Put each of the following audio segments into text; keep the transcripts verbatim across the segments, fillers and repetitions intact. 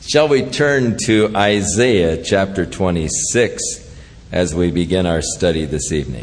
Shall we turn to Isaiah chapter twenty-six as we begin our study this evening?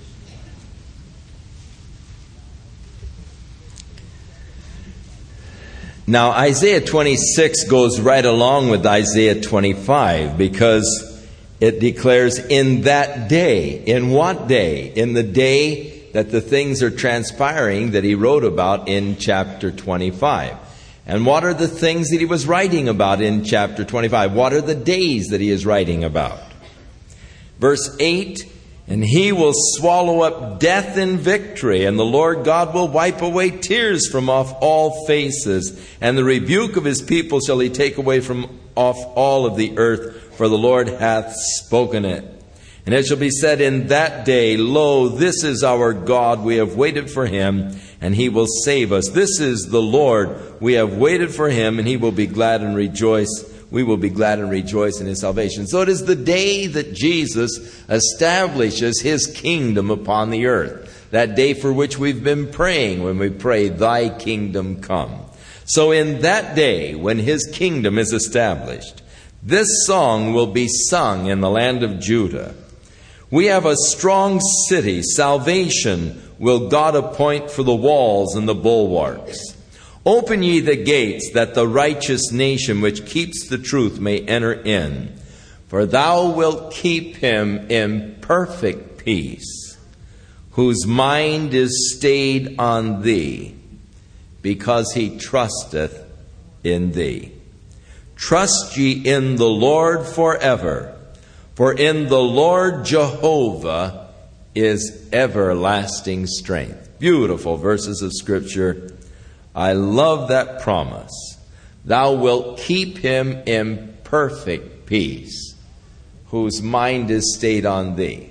Now, Isaiah twenty-six goes right along with Isaiah twenty-five because it declares in that day. In what day? In the day that the things are transpiring that he wrote about in chapter twenty-five. And what are the things that he was writing about in chapter twenty-five? What are the days that he is writing about? Verse eight, and he will swallow up death in victory, and the Lord God will wipe away tears from off all faces, and the rebuke of his people shall he take away from off all of the earth, for the Lord hath spoken it. And it shall be said in that day, lo, this is our God, we have waited for him, and he will save us. This is the Lord, we have waited for him, and he will be glad and rejoice. We will be glad and rejoice in his salvation. So it is the day that Jesus establishes his kingdom upon the earth. That day for which we've been praying when we pray, thy kingdom come. So in that day when his kingdom is established, this song will be sung in the land of Judah. We have a strong city. Salvation will God appoint for the walls and the bulwarks. Open ye the gates, that the righteous nation which keeps the truth may enter in. For thou wilt keep him in perfect peace, whose mind is stayed on thee, because he trusteth in thee. Trust ye in the Lord forever. For in the Lord Jehovah is everlasting strength. Beautiful verses of Scripture. I love that promise. Thou wilt keep him in perfect peace, whose mind is stayed on thee.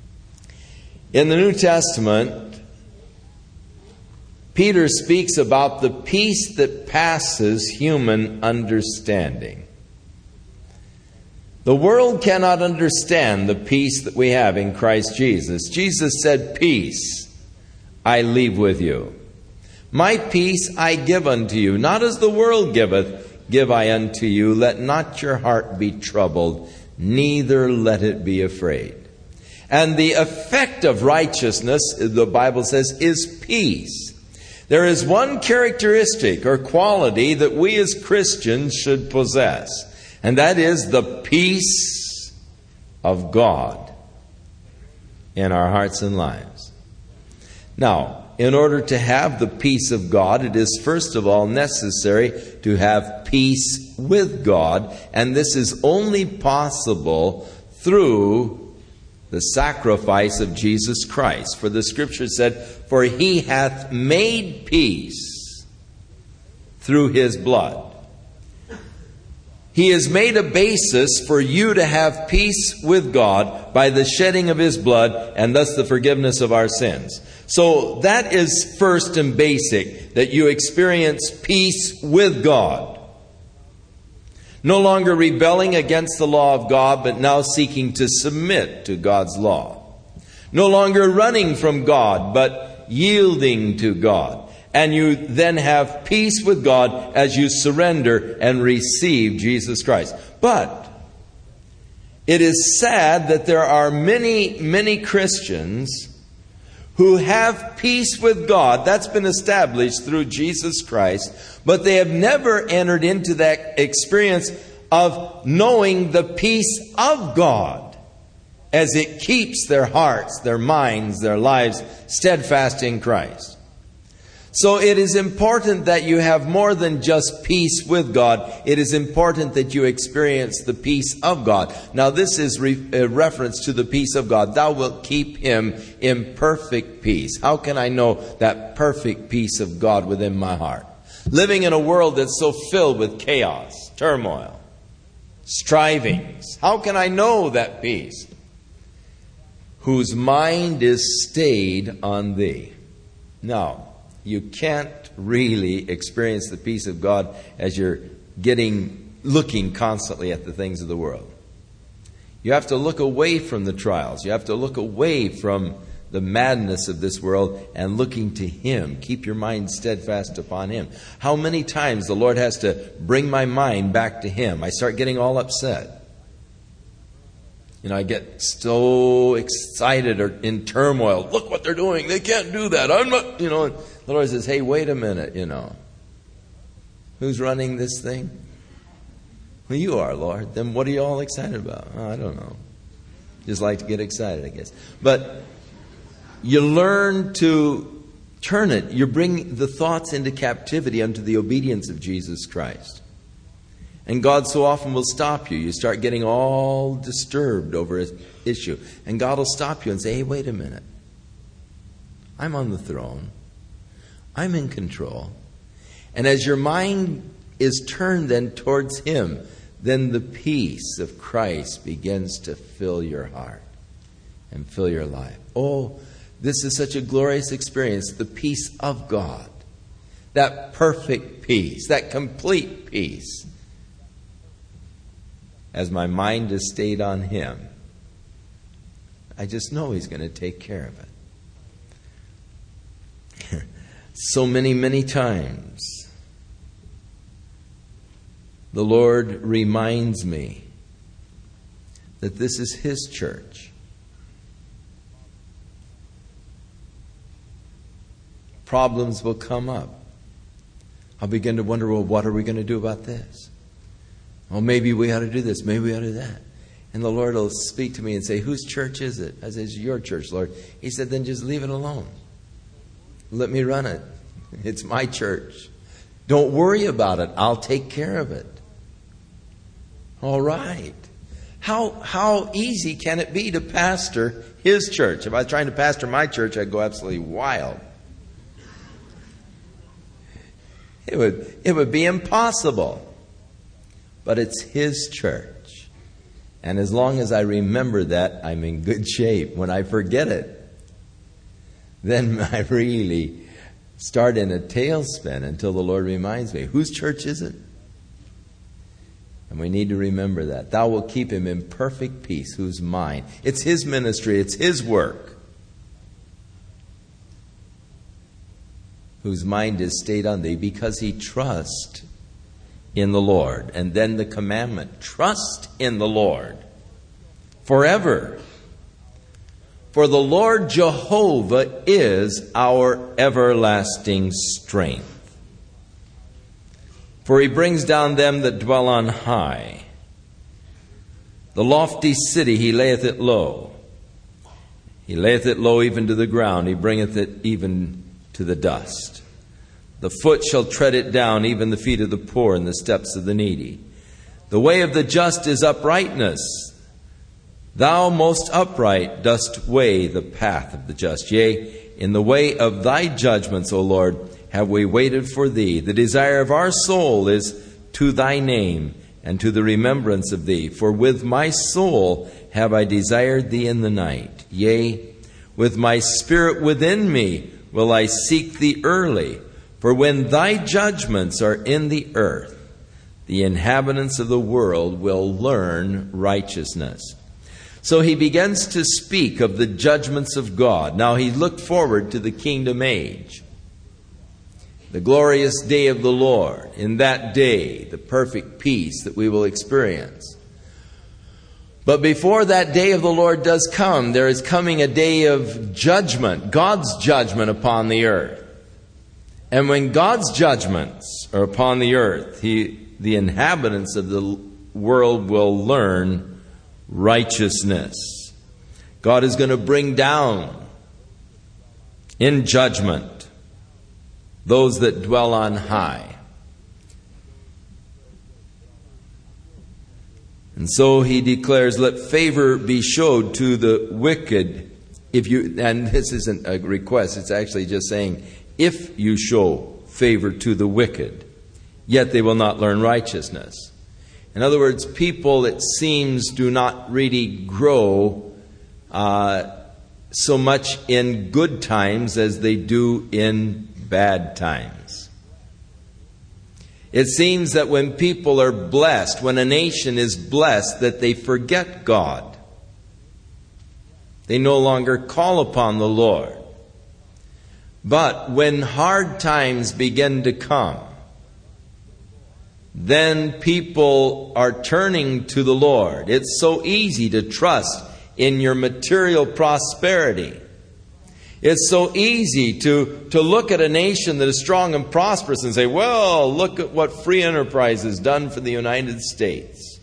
In the New Testament, Peter speaks about the peace that passes human understanding. The world cannot understand the peace that we have in Christ Jesus. Jesus said, peace I leave with you. My peace I give unto you. Not as the world giveth, give I unto you. Let not your heart be troubled, neither let it be afraid. And the effect of righteousness, the Bible says, is peace. There is one characteristic or quality that we as Christians should possess. And that is the peace of God in our hearts and lives. Now, in order to have the peace of God, it is first of all necessary to have peace with God. And this is only possible through the sacrifice of Jesus Christ. For the Scripture said, for he hath made peace through his blood. He has made a basis for you to have peace with God by the shedding of his blood and thus the forgiveness of our sins. So that is first and basic, that you experience peace with God. No longer rebelling against the law of God, but now seeking to submit to God's law. No longer running from God, but yielding to God. And you then have peace with God as you surrender and receive Jesus Christ. But it is sad that there are many, many Christians who have peace with God. That's been established through Jesus Christ. But they have never entered into that experience of knowing the peace of God as it keeps their hearts, their minds, their lives steadfast in Christ. So it is important that you have more than just peace with God. It is important that you experience the peace of God. Now this is re- a reference to the peace of God. Thou wilt keep him in perfect peace. How can I know that perfect peace of God within my heart? Living in a world that's so filled with chaos, turmoil, strivings. How can I know that peace? Whose mind is stayed on thee. Now, you can't really experience the peace of God as you're getting, looking constantly at the things of the world. You have to look away from the trials. You have to look away from the madness of this world and looking to Him. Keep your mind steadfast upon Him. How many times the Lord has to bring my mind back to Him. I start getting all upset. You know, I get so excited or in turmoil. Look what they're doing. They can't do that. I'm not, you know. The Lord says, hey, wait a minute, you know. Who's running this thing? Well, you are, Lord. Then what are you all excited about? Oh, I don't know. Just like to get excited, I guess. But you learn to turn it. You bring the thoughts into captivity unto the obedience of Jesus Christ. And God so often will stop you. You start getting all disturbed over an issue. And God will stop you and say, hey, wait a minute. I'm on the throne. I'm in control. And as your mind is turned then towards Him, then the peace of Christ begins to fill your heart and fill your life. Oh, this is such a glorious experience, the peace of God. That perfect peace, that complete peace. As my mind is stayed on Him, I just know He's going to take care of it. So many, many times, the Lord reminds me that this is His church. Problems will come up. I'll begin to wonder, well, what are we going to do about this? Well, maybe we ought to do this. Maybe we ought to do that. And the Lord will speak to me and say, whose church is it? I said, it's your church, Lord. He said, then just leave it alone. Let me run it. It's my church. Don't worry about it. I'll take care of it. All right. How how easy can it be to pastor His church? If I was trying to pastor my church, I'd go absolutely wild. It would it would be impossible. But it's His church. And as long as I remember that, I'm in good shape. When I forget it, then I really start in a tailspin until the Lord reminds me, whose church is it? And we need to remember that. Thou wilt keep him in perfect peace, whose mind. It's His ministry, it's His work. Whose mind is stayed on thee, because he trusts in the Lord. And then the commandment, trust in the Lord forever. For the Lord Jehovah is our everlasting strength. For He brings down them that dwell on high. The lofty city He layeth it low. He layeth it low even to the ground. He bringeth it even to the dust. The foot shall tread it down, even the feet of the poor and the steps of the needy. The way of the just is uprightness. Thou most upright dost weigh the path of the just. Yea, in the way of Thy judgments, O Lord, have we waited for Thee. The desire of our soul is to Thy name and to the remembrance of Thee. For with my soul have I desired Thee in the night. Yea, with my spirit within me will I seek Thee early. For when Thy judgments are in the earth, the inhabitants of the world will learn righteousness. So he begins to speak of the judgments of God. Now he looked forward to the kingdom age, the glorious day of the Lord. In that day, the perfect peace that we will experience. But before that day of the Lord does come, there is coming a day of judgment, God's judgment upon the earth. And when God's judgments are upon the earth, he, the inhabitants of the world will learn righteousness. God is going to bring down in judgment those that dwell on high. And so he declares, let favor be showed to the wicked. If you, and this isn't a request, it's actually just saying, if you show favor to the wicked, yet they will not learn righteousness. In other words, people, it seems, do not really grow uh, so much in good times as they do in bad times. It seems that when people are blessed, when a nation is blessed, that they forget God. They no longer call upon the Lord. But when hard times begin to come, then people are turning to the Lord. It's so easy to trust in your material prosperity. It's so easy to, to look at a nation that is strong and prosperous and say, well, look at what free enterprise has done for the United States.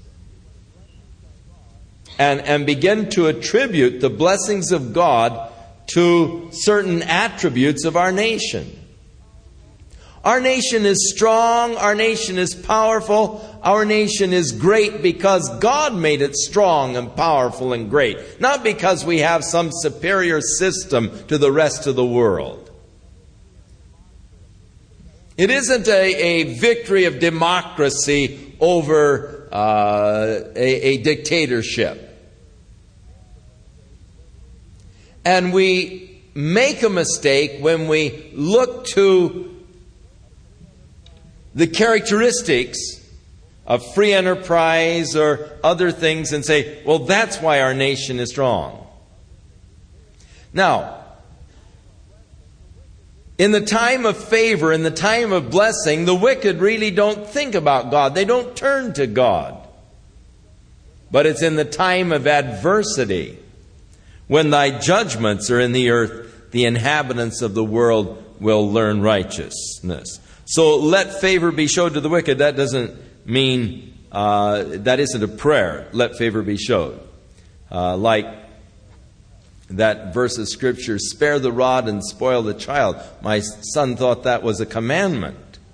And, and begin to attribute the blessings of God to certain attributes of our nation. Our nation is strong, our nation is powerful, our nation is great because God made it strong and powerful and great. Not because we have some superior system to the rest of the world. It isn't a, a victory of democracy over uh, a, a dictatorship. And we make a mistake when we look to the characteristics of free enterprise or other things and say, well, that's why our nation is strong. Now, in the time of favor, in the time of blessing, the wicked really don't think about God. They don't turn to God. But it's in the time of adversity, when thy judgments are in the earth, the inhabitants of the world will learn righteousness. So let favor be showed to the wicked. That doesn't mean, uh, that isn't a prayer. Let favor be showed. Uh, like that verse of Scripture, spare the rod and spoil the child. My son thought that was a commandment.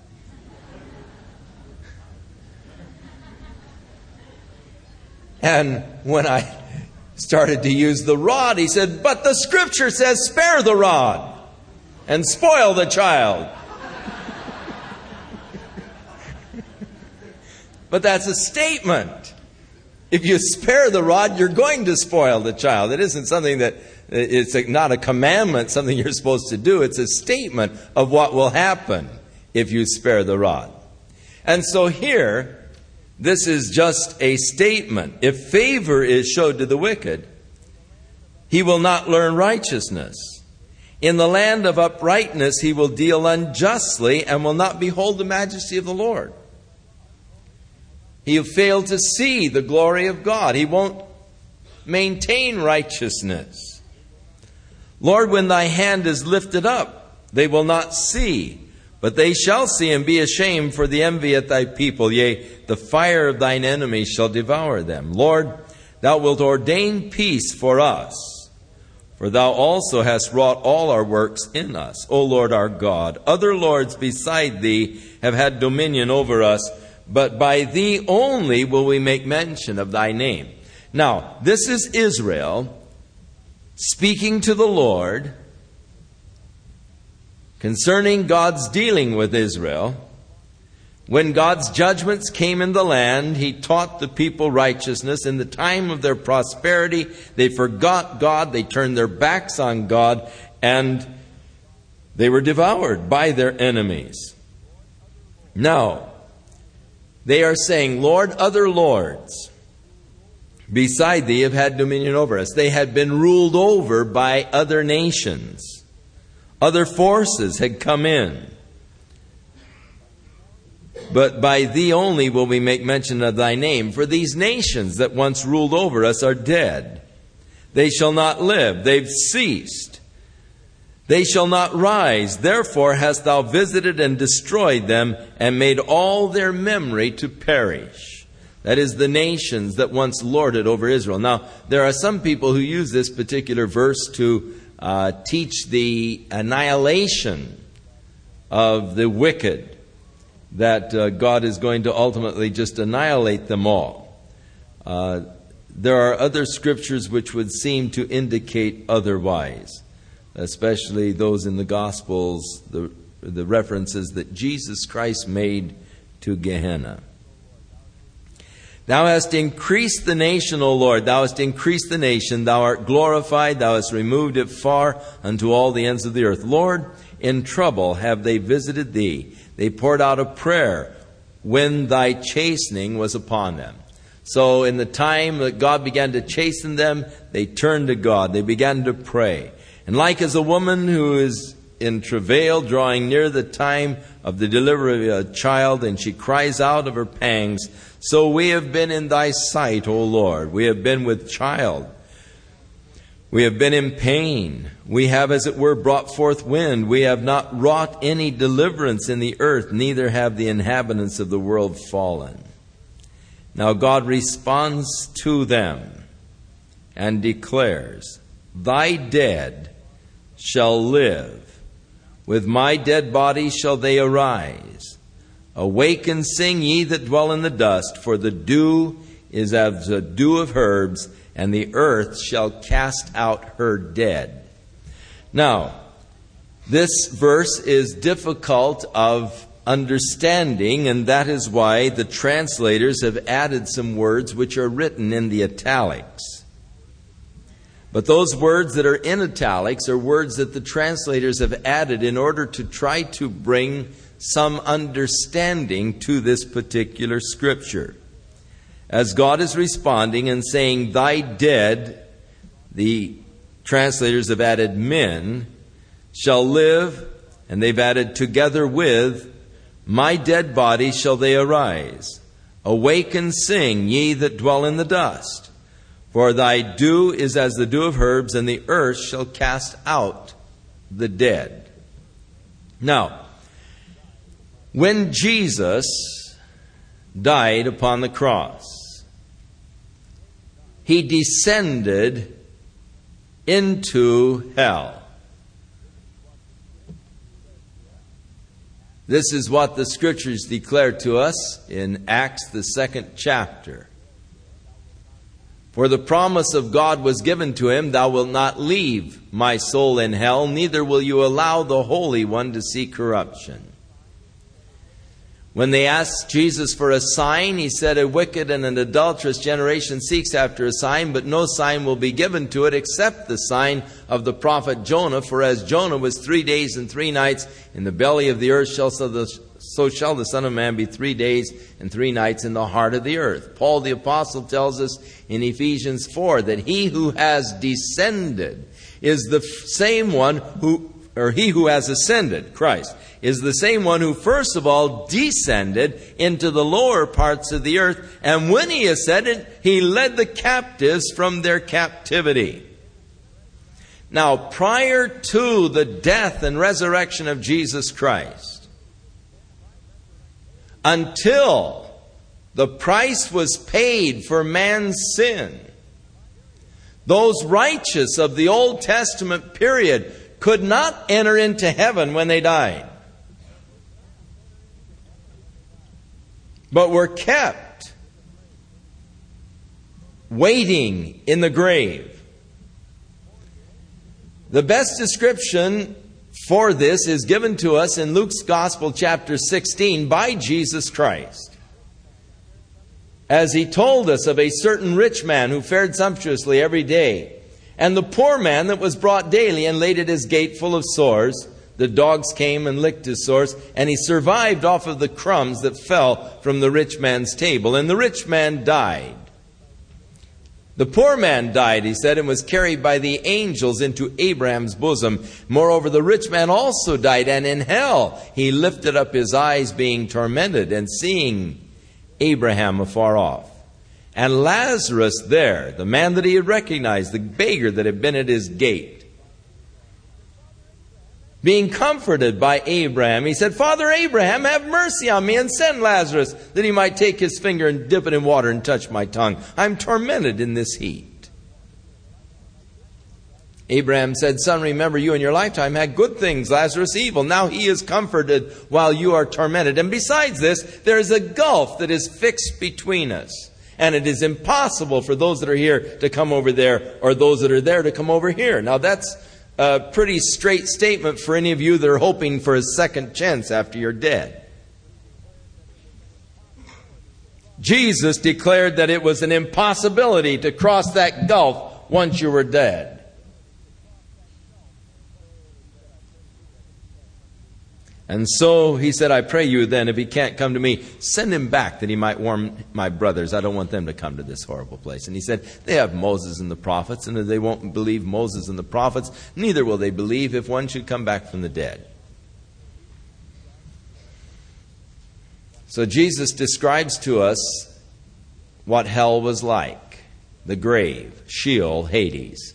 And when I started to use the rod, he said, but the Scripture says spare the rod and spoil the child. But that's a statement. If you spare the rod, you're going to spoil the child. It isn't something that, it's not a commandment, something you're supposed to do. It's a statement of what will happen if you spare the rod. And so here, this is just a statement. If favor is showed to the wicked, he will not learn righteousness. In the land of uprightness, he will deal unjustly and will not behold the majesty of the Lord. He'll fail to see the glory of God. He won't maintain righteousness. Lord, when thy hand is lifted up, they will not see, but they shall see and be ashamed for the envy at thy people. Yea, the fire of thine enemies shall devour them. Lord, thou wilt ordain peace for us, for thou also hast wrought all our works in us, O Lord our God. Other lords beside thee have had dominion over us, but by thee only will we make mention of thy name. Now, this is Israel speaking to the Lord concerning God's dealing with Israel. When God's judgments came in the land, he taught the people righteousness. In the time of their prosperity, they forgot God, they turned their backs on God, and they were devoured by their enemies. Now, they are saying, Lord, other lords beside thee have had dominion over us. They had been ruled over by other nations. Other forces had come in. But by thee only will we make mention of thy name. For these nations that once ruled over us are dead. They shall not live. They've ceased. They shall not rise. Therefore hast thou visited and destroyed them, and made all their memory to perish. That is, the nations that once lorded over Israel. Now, there are some people who use this particular verse to uh, teach the annihilation of the wicked, that uh, God is going to ultimately just annihilate them all. Uh, there are other scriptures which would seem to indicate otherwise, especially those in the Gospels, the, the references that Jesus Christ made to Gehenna. Thou hast increased the nation, O Lord. Thou hast increased the nation. Thou art glorified. Thou hast removed it far unto all the ends of the earth. Lord, in trouble have they visited thee. They poured out a prayer when thy chastening was upon them. So in the time that God began to chasten them, they turned to God. They began to pray. And like as a woman who is in travail, drawing near the time of the delivery of a child, and she cries out of her pangs, so we have been in thy sight, O Lord. We have been with child. We have been in pain. We have, as it were, brought forth wind. We have not wrought any deliverance in the earth, neither have the inhabitants of the world fallen. Now God responds to them and declares, thy dead shall live. With my dead body shall they arise. Awake and sing, ye that dwell in the dust, for the dew is as the dew of herbs, and the earth shall cast out her dead. Now, this verse is difficult of understanding, and that is why the translators have added some words which are written in the italics. But those words that are in italics are words that the translators have added in order to try to bring some understanding to this particular scripture. As God is responding and saying, thy dead, the translators have added men, shall live, and they've added together with, my dead body shall they arise. Awake and sing, ye that dwell in the dust. For thy dew is as the dew of herbs, and the earth shall cast out the dead. Now, when Jesus died upon the cross, he descended into hell. This is what the Scriptures declare to us in Acts, the second chapter. For the promise of God was given to him, thou wilt not leave my soul in hell, neither will you allow the Holy One to see corruption. When they asked Jesus for a sign, he said, a wicked and an adulterous generation seeks after a sign, but no sign will be given to it except the sign of the prophet Jonah. For as Jonah was three days and three nights in the belly of the earth, shall so, the, so shall the Son of Man be three days and three nights in the heart of the earth. Paul the Apostle tells us in Ephesians four that he who has descended is the same one who, or he who has ascended, Christ, is the same one who first of all descended into the lower parts of the earth. And when he ascended, he led the captives from their captivity. Now, prior to the death and resurrection of Jesus Christ, until the price was paid for man's sin, those righteous of the Old Testament period could not enter into heaven when they died, but were kept waiting in the grave. The best description for this is given to us in Luke's Gospel, chapter sixteen, by Jesus Christ, as he told us of a certain rich man who fared sumptuously every day, and the poor man that was brought daily and laid at his gate full of sores. The dogs came and licked his sores, and he survived off of the crumbs that fell from the rich man's table. And the rich man died. The poor man died, he said, and was carried by the angels into Abraham's bosom. Moreover, the rich man also died, and in hell he lifted up his eyes, being tormented, and seeing Abraham afar off. And Lazarus there, the man that he had recognized, the beggar that had been at his gate, being comforted by Abraham, he said, Father Abraham, have mercy on me and send Lazarus, that he might take his finger and dip it in water and touch my tongue. I'm tormented in this heat. Abraham said, Son, remember you in your lifetime had good things, Lazarus evil. Now he is comforted while you are tormented. And besides this, there is a gulf that is fixed between us. And it is impossible for those that are here to come over there, or those that are there to come over here. Now that's a pretty straight statement for any of you that are hoping for a second chance after you're dead. Jesus declared that it was an impossibility to cross that gulf once you were dead. And so he said, I pray you then, if he can't come to me, send him back that he might warn my brothers. I don't want them to come to this horrible place. And he said, they have Moses and the prophets, and if they won't believe Moses and the prophets, neither will they believe if one should come back from the dead. So Jesus describes to us what hell was like, the grave, Sheol, Hades.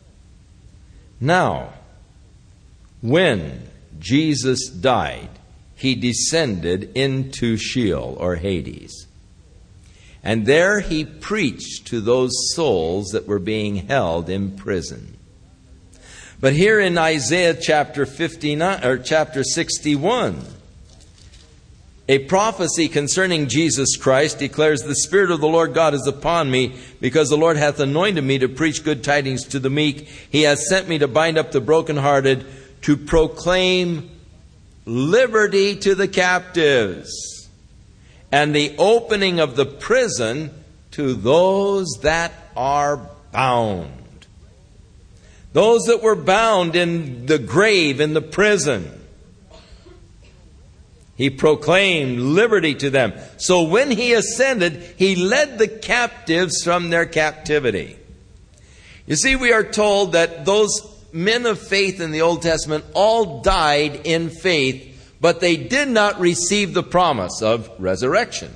Now, when Jesus died, he descended into Sheol or Hades. And there he preached to those souls that were being held in prison. But here in Isaiah chapter fifty-nine or chapter sixty-one, a prophecy concerning Jesus Christ declares, the Spirit of the Lord God is upon me, because the Lord hath anointed me to preach good tidings to the meek. He hath sent me to bind up the brokenhearted, to proclaim liberty to the captives, and the opening of the prison to those that are bound. Those that were bound in the grave, in the prison. He proclaimed liberty to them. So when he ascended, he led the captives from their captivity. You see, we are told that those men of faith in the Old Testament all died in faith, but they did not receive the promise of resurrection.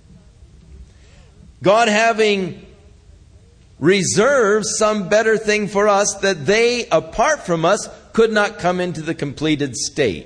God having reserved some better thing for us, that they, apart from us, could not come into the completed state.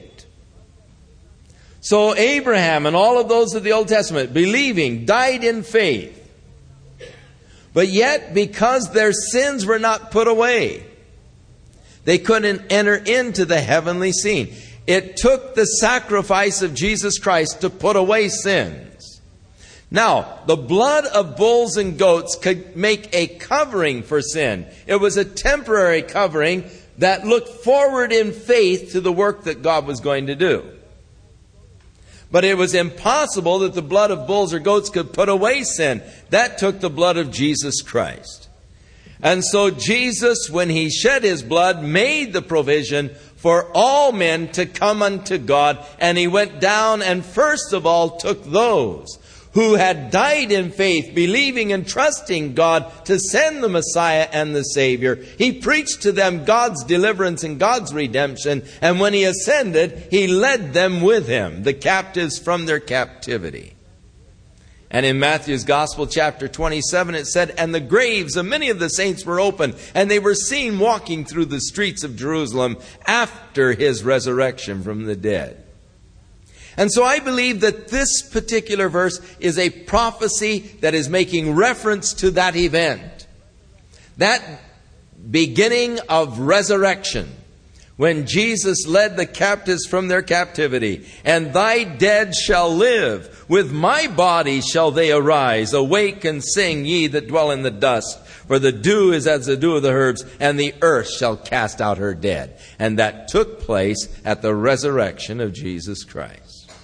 So Abraham and all of those of the Old Testament, believing, died in faith. But yet, because their sins were not put away, they couldn't enter into the heavenly scene. It took the sacrifice of Jesus Christ to put away sins. Now, the blood of bulls and goats could make a covering for sin. It was a temporary covering that looked forward in faith to the work that God was going to do. But it was impossible that the blood of bulls or goats could put away sin. That took the blood of Jesus Christ. And so Jesus, when he shed his blood, made the provision for all men to come unto God. And he went down and first of all took those who had died in faith, believing and trusting God to send the Messiah and the Savior. He preached to them God's deliverance and God's redemption. And when he ascended, he led them with him, the captives from their captivity. And in Matthew's Gospel, chapter twenty-seven, it said, and the graves of many of the saints were opened, and they were seen walking through the streets of Jerusalem after his resurrection from the dead. And so I believe that this particular verse is a prophecy that is making reference to that event. That beginning of resurrection, when Jesus led the captives from their captivity. And thy dead shall live, with my body shall they arise. Awake and sing, ye that dwell in the dust. For the dew is as the dew of the herbs, and the earth shall cast out her dead. And that took place at the resurrection of Jesus Christ.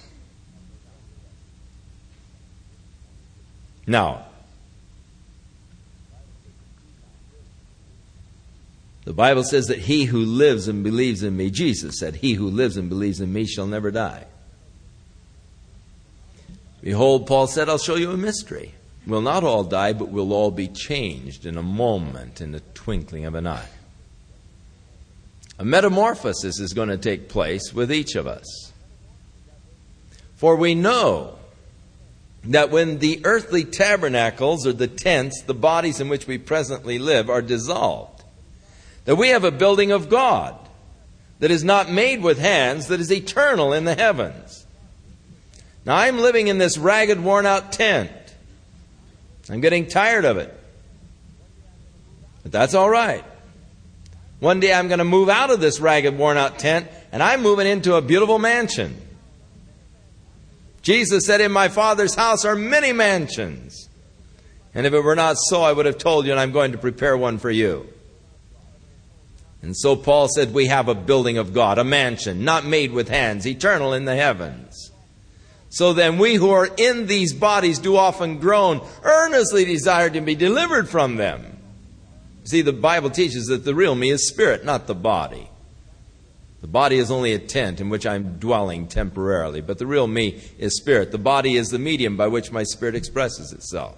Now, the Bible says that he who lives and believes in me, Jesus said, he who lives and believes in me shall never die. Behold, Paul said, I'll show you a mystery. We'll not all die, but we'll all be changed in a moment, in the twinkling of an eye. A metamorphosis is going to take place with each of us. For we know that when the earthly tabernacles, or the tents, the bodies in which we presently live, are dissolved, that we have a building of God that is not made with hands, that is eternal in the heavens. Now I'm living in this ragged, worn-out tent. I'm getting tired of it. But that's all right. One day I'm going to move out of this ragged, worn-out tent, and I'm moving into a beautiful mansion. Jesus said, in my Father's house are many mansions. And if it were not so, I would have told you, and I'm going to prepare one for you. And so Paul said, we have a building of God, a mansion, not made with hands, eternal in the heavens. So then we who are in these bodies do often groan, earnestly desire to be delivered from them. See, the Bible teaches that the real me is spirit, not the body. The body is only a tent in which I'm dwelling temporarily, but the real me is spirit. The body is the medium by which my spirit expresses itself.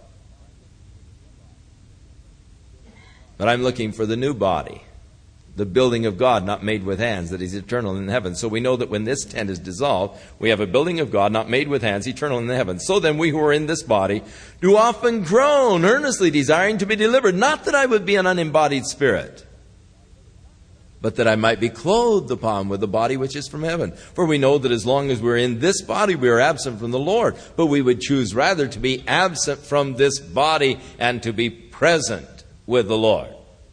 But I'm looking for the new body, the building of God not made with hands, that is eternal in heaven. So we know that when this tent is dissolved, we have a building of God not made with hands, eternal in the heavens. So then we who are in this body do often groan, earnestly desiring to be delivered. Not that I would be an unembodied spirit, but that I might be clothed upon with the body which is from heaven. For we know that as long as we're in this body, we are absent from the Lord. But we would choose rather to be absent from this body and to be present with the Lord.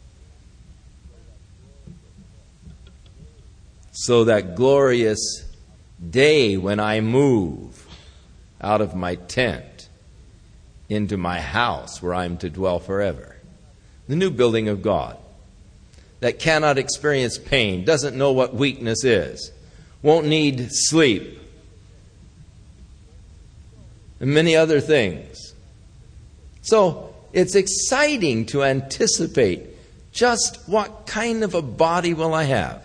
So that glorious day when I move out of my tent into my house where I'm to dwell forever. The new building of God that cannot experience pain, doesn't know what weakness is, won't need sleep, and many other things. So it's exciting to anticipate just what kind of a body will I have.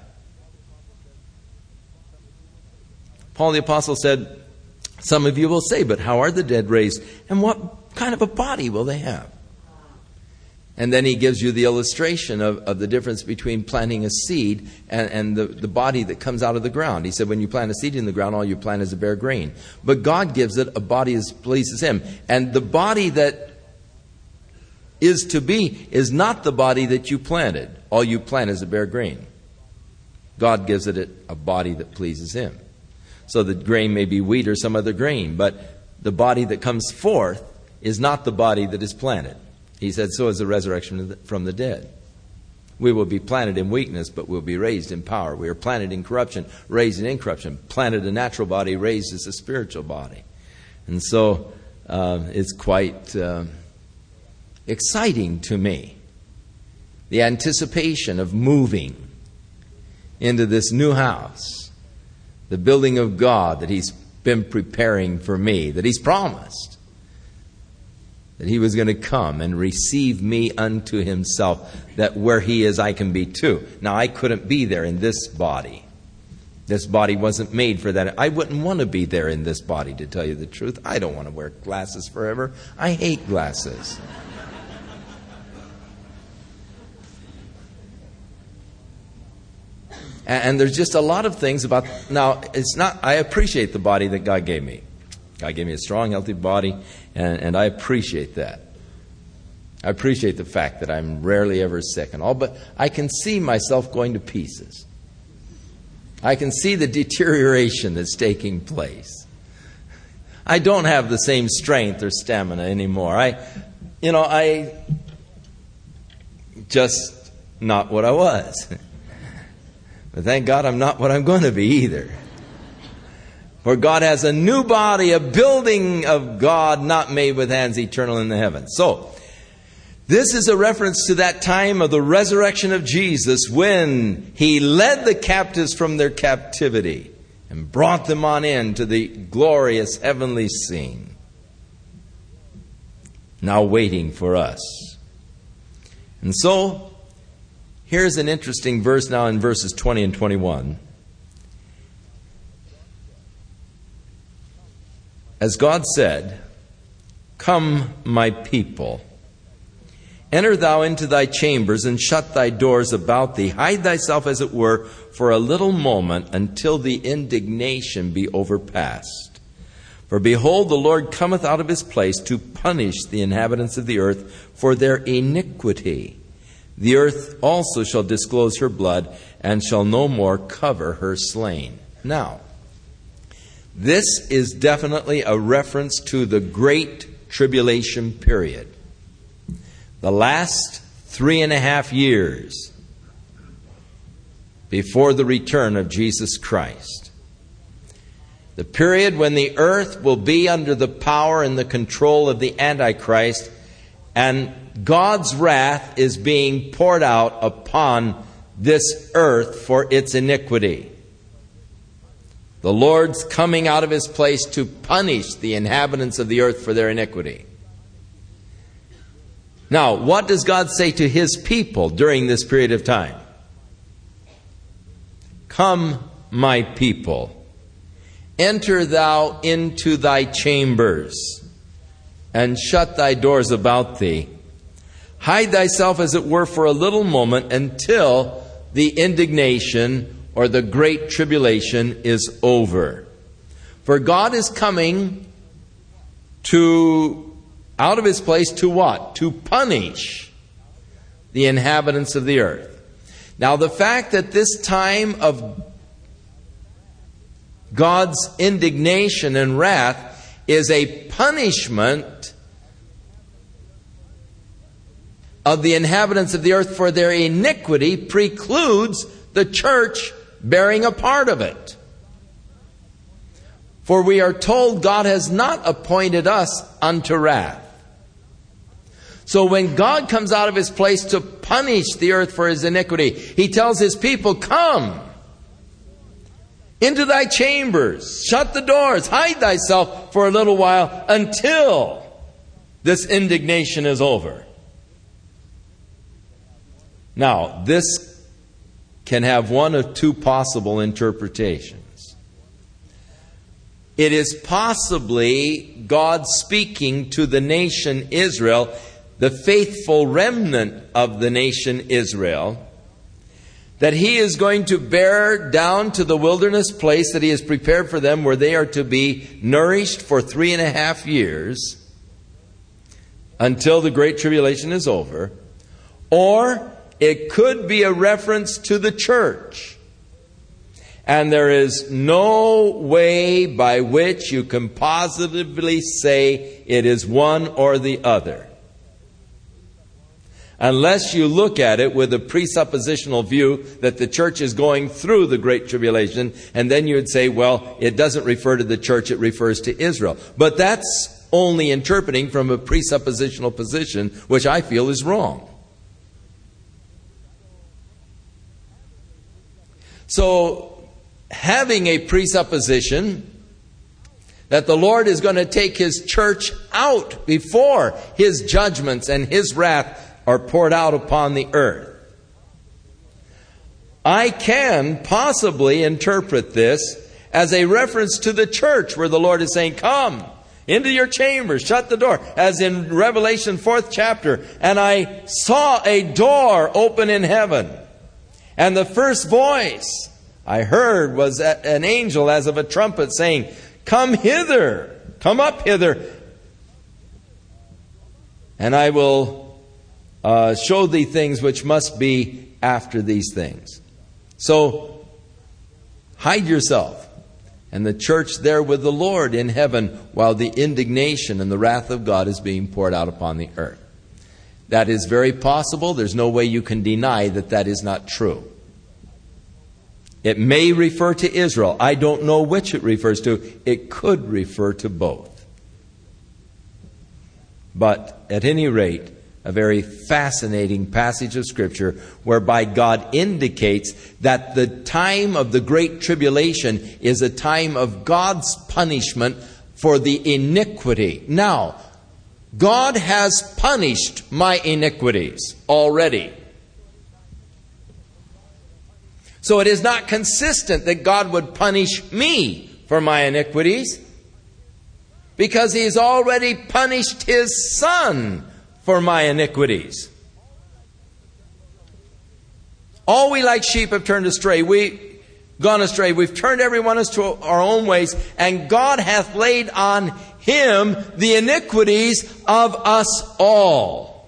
Paul the Apostle said, some of you will say, but how are the dead raised? And what kind of a body will they have? And then he gives you the illustration of, of the difference between planting a seed and, and the, the body that comes out of the ground. He said, when you plant a seed in the ground, all you plant is a bare grain. But God gives it a body that pleases Him. And the body that is to be is not the body that you planted. All you plant is a bare grain. God gives it a body that pleases Him. So the grain may be wheat or some other grain, but the body that comes forth is not the body that is planted. He said, so is the resurrection from the dead. We will be planted in weakness, but we'll be raised in power. We are planted in corruption, raised in incorruption. Planted a natural body, raised as a spiritual body. And so uh, it's quite uh, exciting to me. The anticipation of moving into this new house. The building of God that He's been preparing for me, that He's promised. That He was going to come and receive me unto Himself, that where He is, I can be too. Now, I couldn't be there in this body. This body wasn't made for that. I wouldn't want to be there in this body, to tell you the truth. I don't want to wear glasses forever. I hate glasses. And there's just a lot of things about... Now, it's not... I appreciate the body that God gave me. God gave me a strong, healthy body, and, and I appreciate that. I appreciate the fact that I'm rarely ever sick and all, but I can see myself going to pieces. I can see the deterioration that's taking place. I don't have the same strength or stamina anymore. I, you know, I just not what I was. But thank God I'm not what I'm going to be either. For God has a new body, a building of God not made with hands, eternal in the heavens. So, this is a reference to that time of the resurrection of Jesus when He led the captives from their captivity and brought them on in to the glorious heavenly scene. Now waiting for us. And so, here's an interesting verse now in verses twenty and twenty-one. As God said, "Come, my people, enter thou into thy chambers and shut thy doors about thee. Hide thyself, as it were, for a little moment until the indignation be overpast. For behold, the Lord cometh out of His place to punish the inhabitants of the earth for their iniquity. The earth also shall disclose her blood and shall no more cover her slain." Now, this is definitely a reference to the Great Tribulation period. The last three and a half years before the return of Jesus Christ. The period when the earth will be under the power and the control of the Antichrist, and God's wrath is being poured out upon this earth for its iniquity. The Lord's coming out of His place to punish the inhabitants of the earth for their iniquity. Now, what does God say to His people during this period of time? Come, my people, enter thou into thy chambers, and shut thy doors about thee. Hide thyself, as it were, for a little moment, until the indignation or the great tribulation is over. For God is coming to, out of his place, to what? To punish the inhabitants of the earth. Now, the fact that this time of God's indignation and wrath is a punishment of the inhabitants of the earth for their iniquity precludes the church bearing a part of it. For we are told God has not appointed us unto wrath. So when God comes out of his place to punish the earth for his iniquity, he tells his people, come into thy chambers, shut the doors, hide thyself for a little while until this indignation is over. Now, this can have one of two possible interpretations. It is possibly God speaking to the nation Israel, the faithful remnant of the nation Israel, that he is going to bear down to the wilderness place that he has prepared for them, where they are to be nourished for three and a half years until the great tribulation is over. Or it could be a reference to the church. And there is no way by which you can positively say it is one or the other, unless you look at it with a presuppositional view that the church is going through the Great Tribulation, and then you would say, well, it doesn't refer to the church, it refers to Israel. But that's only interpreting from a presuppositional position, which I feel is wrong. So, having a presupposition that the Lord is going to take his church out before his judgments and his wrath are poured out upon the earth, I can possibly interpret this as a reference to the church, where the Lord is saying, come into your chambers, shut the door, as in Revelation fourth chapter, and I saw a door open in heaven, and the first voice I heard was an angel as of a trumpet saying, come hither, come up hither, and I will uh, show thee things which must be after these things. So, hide yourself, and the church there with the Lord in heaven, while the indignation and the wrath of God is being poured out upon the earth. That is very possible. There's no way you can deny that that is not true. It may refer to Israel. I don't know which it refers to. It could refer to both. But at any rate, a very fascinating passage of Scripture whereby God indicates that the time of the Great Tribulation is a time of God's punishment for the iniquity. Now, God has punished my iniquities already. So it is not consistent that God would punish me for my iniquities, because He's already punished His Son for my iniquities. All we like sheep have turned astray. We gone astray. We've turned every one of us to our own ways, and God hath laid on Him the iniquities of us all.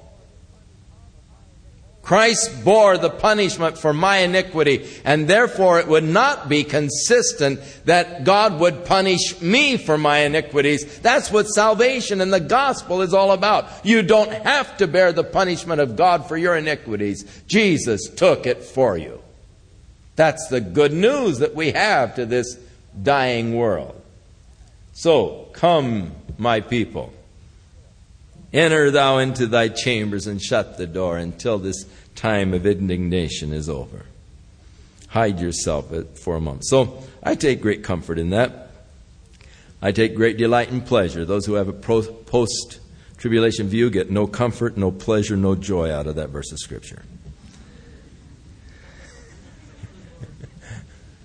Christ bore the punishment for my iniquity, and therefore it would not be consistent that God would punish me for my iniquities. That's what salvation and the gospel is all about. You don't have to bear the punishment of God for your iniquities. Jesus took it for you. That's the good news that we have to this dying world. So, come, my people. Enter thou into thy chambers and shut the door until this time of indignation is over. Hide yourself for a moment. So I take great comfort in that. I take great delight and pleasure. Those who have a post-tribulation view get no comfort, no pleasure, no joy out of that verse of Scripture.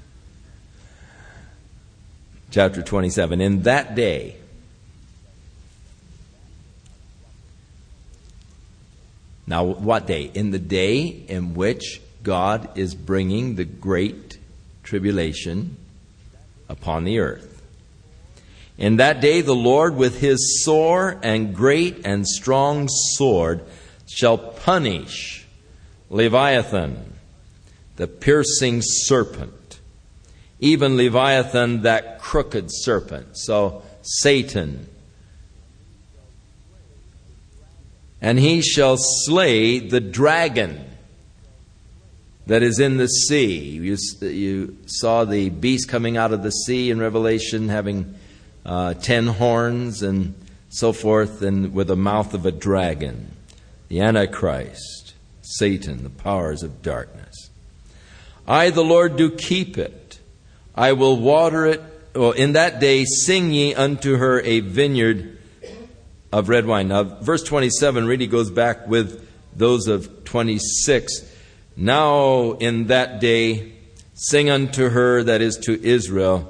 chapter twenty-seven. In that day, now what day? In the day in which God is bringing the great tribulation upon the earth. In that day the Lord with his sore and great and strong sword shall punish Leviathan, the piercing serpent, even Leviathan, that crooked serpent. So Satan. And he shall slay the dragon that is in the sea. You, you saw the beast coming out of the sea in Revelation, having uh, ten horns and so forth, and with the mouth of a dragon. The Antichrist, Satan, the powers of darkness. I, the Lord, do keep it. I will water it. Well, in that day sing ye unto her a vineyard of red wine. Now, verse twenty-seven really goes back with those of twenty-six. Now in that day sing unto her, that is to Israel,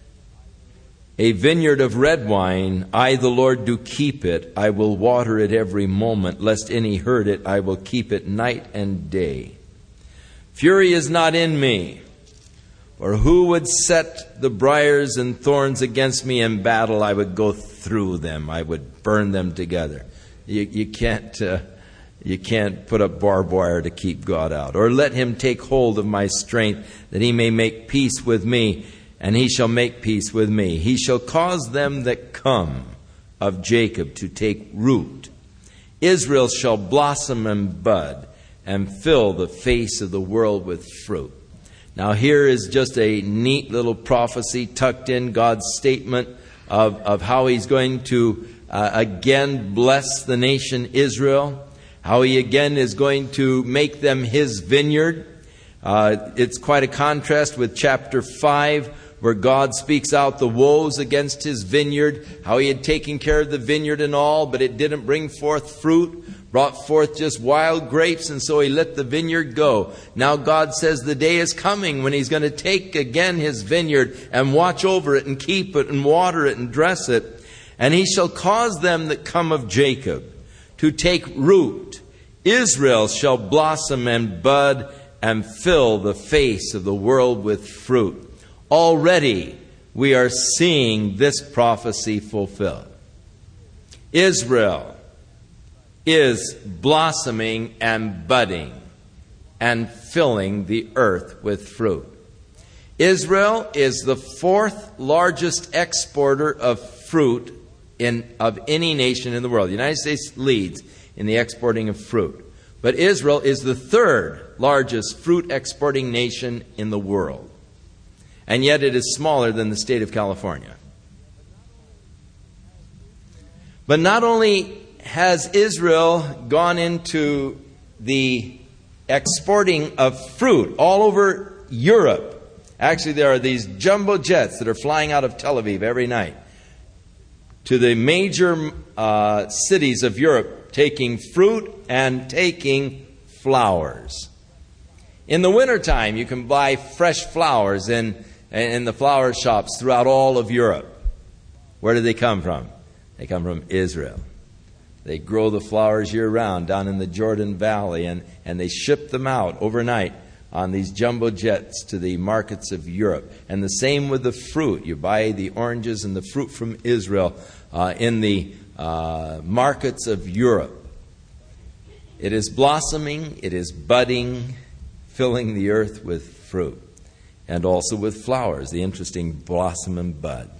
a vineyard of red wine. I, the Lord, do keep it. I will water it every moment, lest any hurt it. I will keep it night and day. Fury is not in me, for who would set the briars and thorns against me in battle? I would go through them. I would burn them together. You, you can't... Uh, You can't put up barbed wire to keep God out. Or let him take hold of my strength, that he may make peace with me, and he shall make peace with me. He shall cause them that come of Jacob to take root. Israel shall blossom and bud, and fill the face of the world with fruit. Now here is just a neat little prophecy tucked in, God's statement of, of how he's going to uh, again bless the nation Israel. How he again is going to make them his vineyard. Uh, it's quite a contrast with chapter five, where God speaks out the woes against his vineyard. How he had taken care of the vineyard and all, but it didn't bring forth fruit. Brought forth just wild grapes, and so he let the vineyard go. Now God says the day is coming when he's going to take again his vineyard and watch over it and keep it and water it and dress it. And he shall cause them that come of Jacob to take root. Israel shall blossom and bud and fill the face of the world with fruit. Already we are seeing this prophecy fulfilled. Israel is blossoming and budding and filling the earth with fruit. Israel is the fourth largest exporter of fruit in, of any nation in the world. The United States leads in the exporting of fruit. But Israel is the third largest fruit exporting nation in the world. And yet it is smaller than the state of California. But not only has Israel gone into the exporting of fruit all over Europe. Actually, there are these jumbo jets that are flying out of Tel Aviv every night to the major uh, cities of Europe, taking fruit and taking flowers. In the wintertime, you can buy fresh flowers in, in the flower shops throughout all of Europe. Where do they come from? They come from Israel. They grow the flowers year-round down in the Jordan Valley, and, and they ship them out overnight on these jumbo jets to the markets of Europe. And the same with the fruit. You buy the oranges and the fruit from Israel uh, in the uh, markets of Europe. It is blossoming, it is budding, filling the earth with fruit, and also with flowers, the interesting blossom and bud.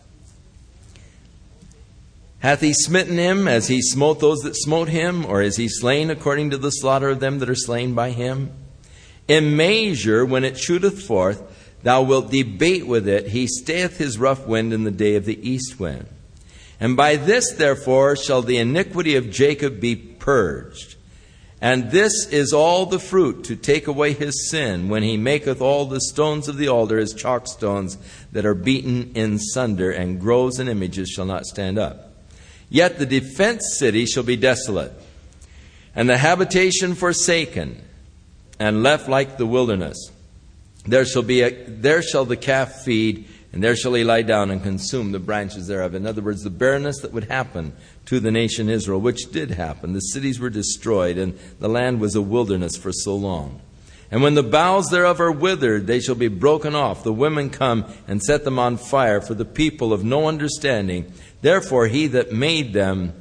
Hath he smitten him as he smote those that smote him? Or is he slain according to the slaughter of them that are slain by him? In measure, when it shooteth forth, thou wilt debate with it. He stayeth his rough wind in the day of the east wind. And by this, therefore, shall the iniquity of Jacob be purged. And this is all the fruit to take away his sin, when he maketh all the stones of the altar as chalk stones that are beaten in sunder, and groves and images shall not stand up. Yet the defenced city shall be desolate, and the habitation forsaken, and left like the wilderness. There shall be a, there shall the calf feed, And there shall he lie down and consume the branches thereof. In other words, the barrenness that would happen to the nation Israel, which did happen. The cities were destroyed, and the land was a wilderness for so long. And when the boughs thereof are withered, they shall be broken off. The women come and set them on fire, for the people of no understanding. Therefore he that made them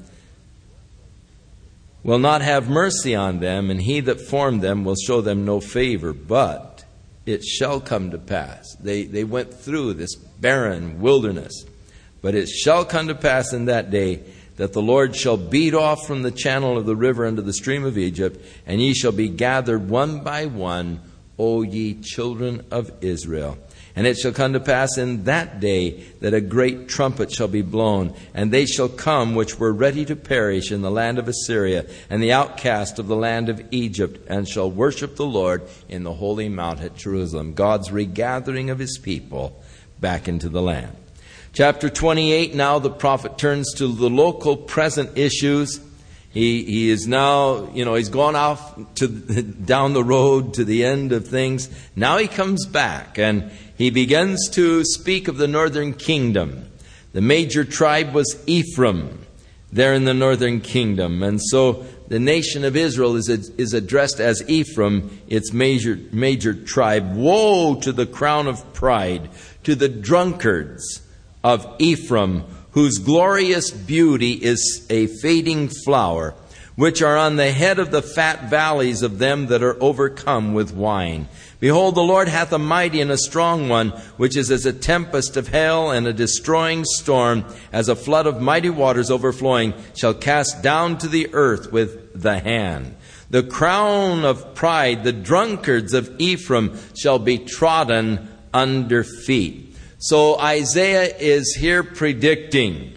will not have mercy on them, and he that formed them will show them no favor. But it shall come to pass. They, they went through this barren wilderness. But it shall come to pass in that day that the Lord shall beat off from the channel of the river unto the stream of Egypt, and ye shall be gathered one by one, O ye children of Israel. And it shall come to pass in that day that a great trumpet shall be blown, and they shall come which were ready to perish in the land of Assyria, and the outcast of the land of Egypt, and shall worship the Lord in the holy mount at Jerusalem. God's regathering of his people back into the land. Chapter twenty-eight, now the prophet turns to the local present issues. He he is now, you know, he's gone off to down the road to the end of things. Now he comes back and he begins to speak of the northern kingdom. The major tribe was Ephraim there in the northern kingdom. And so the nation of Israel is is addressed as Ephraim, its major major tribe. Woe to the crown of pride, to the drunkards of Ephraim, whose glorious beauty is a fading flower, which are on the head of the fat valleys of them that are overcome with wine. Behold, the Lord hath a mighty and a strong one, which is as a tempest of hail and a destroying storm, as a flood of mighty waters overflowing, shall cast down to the earth with the hand. The crown of pride, the drunkards of Ephraim, shall be trodden under feet. So Isaiah is here predicting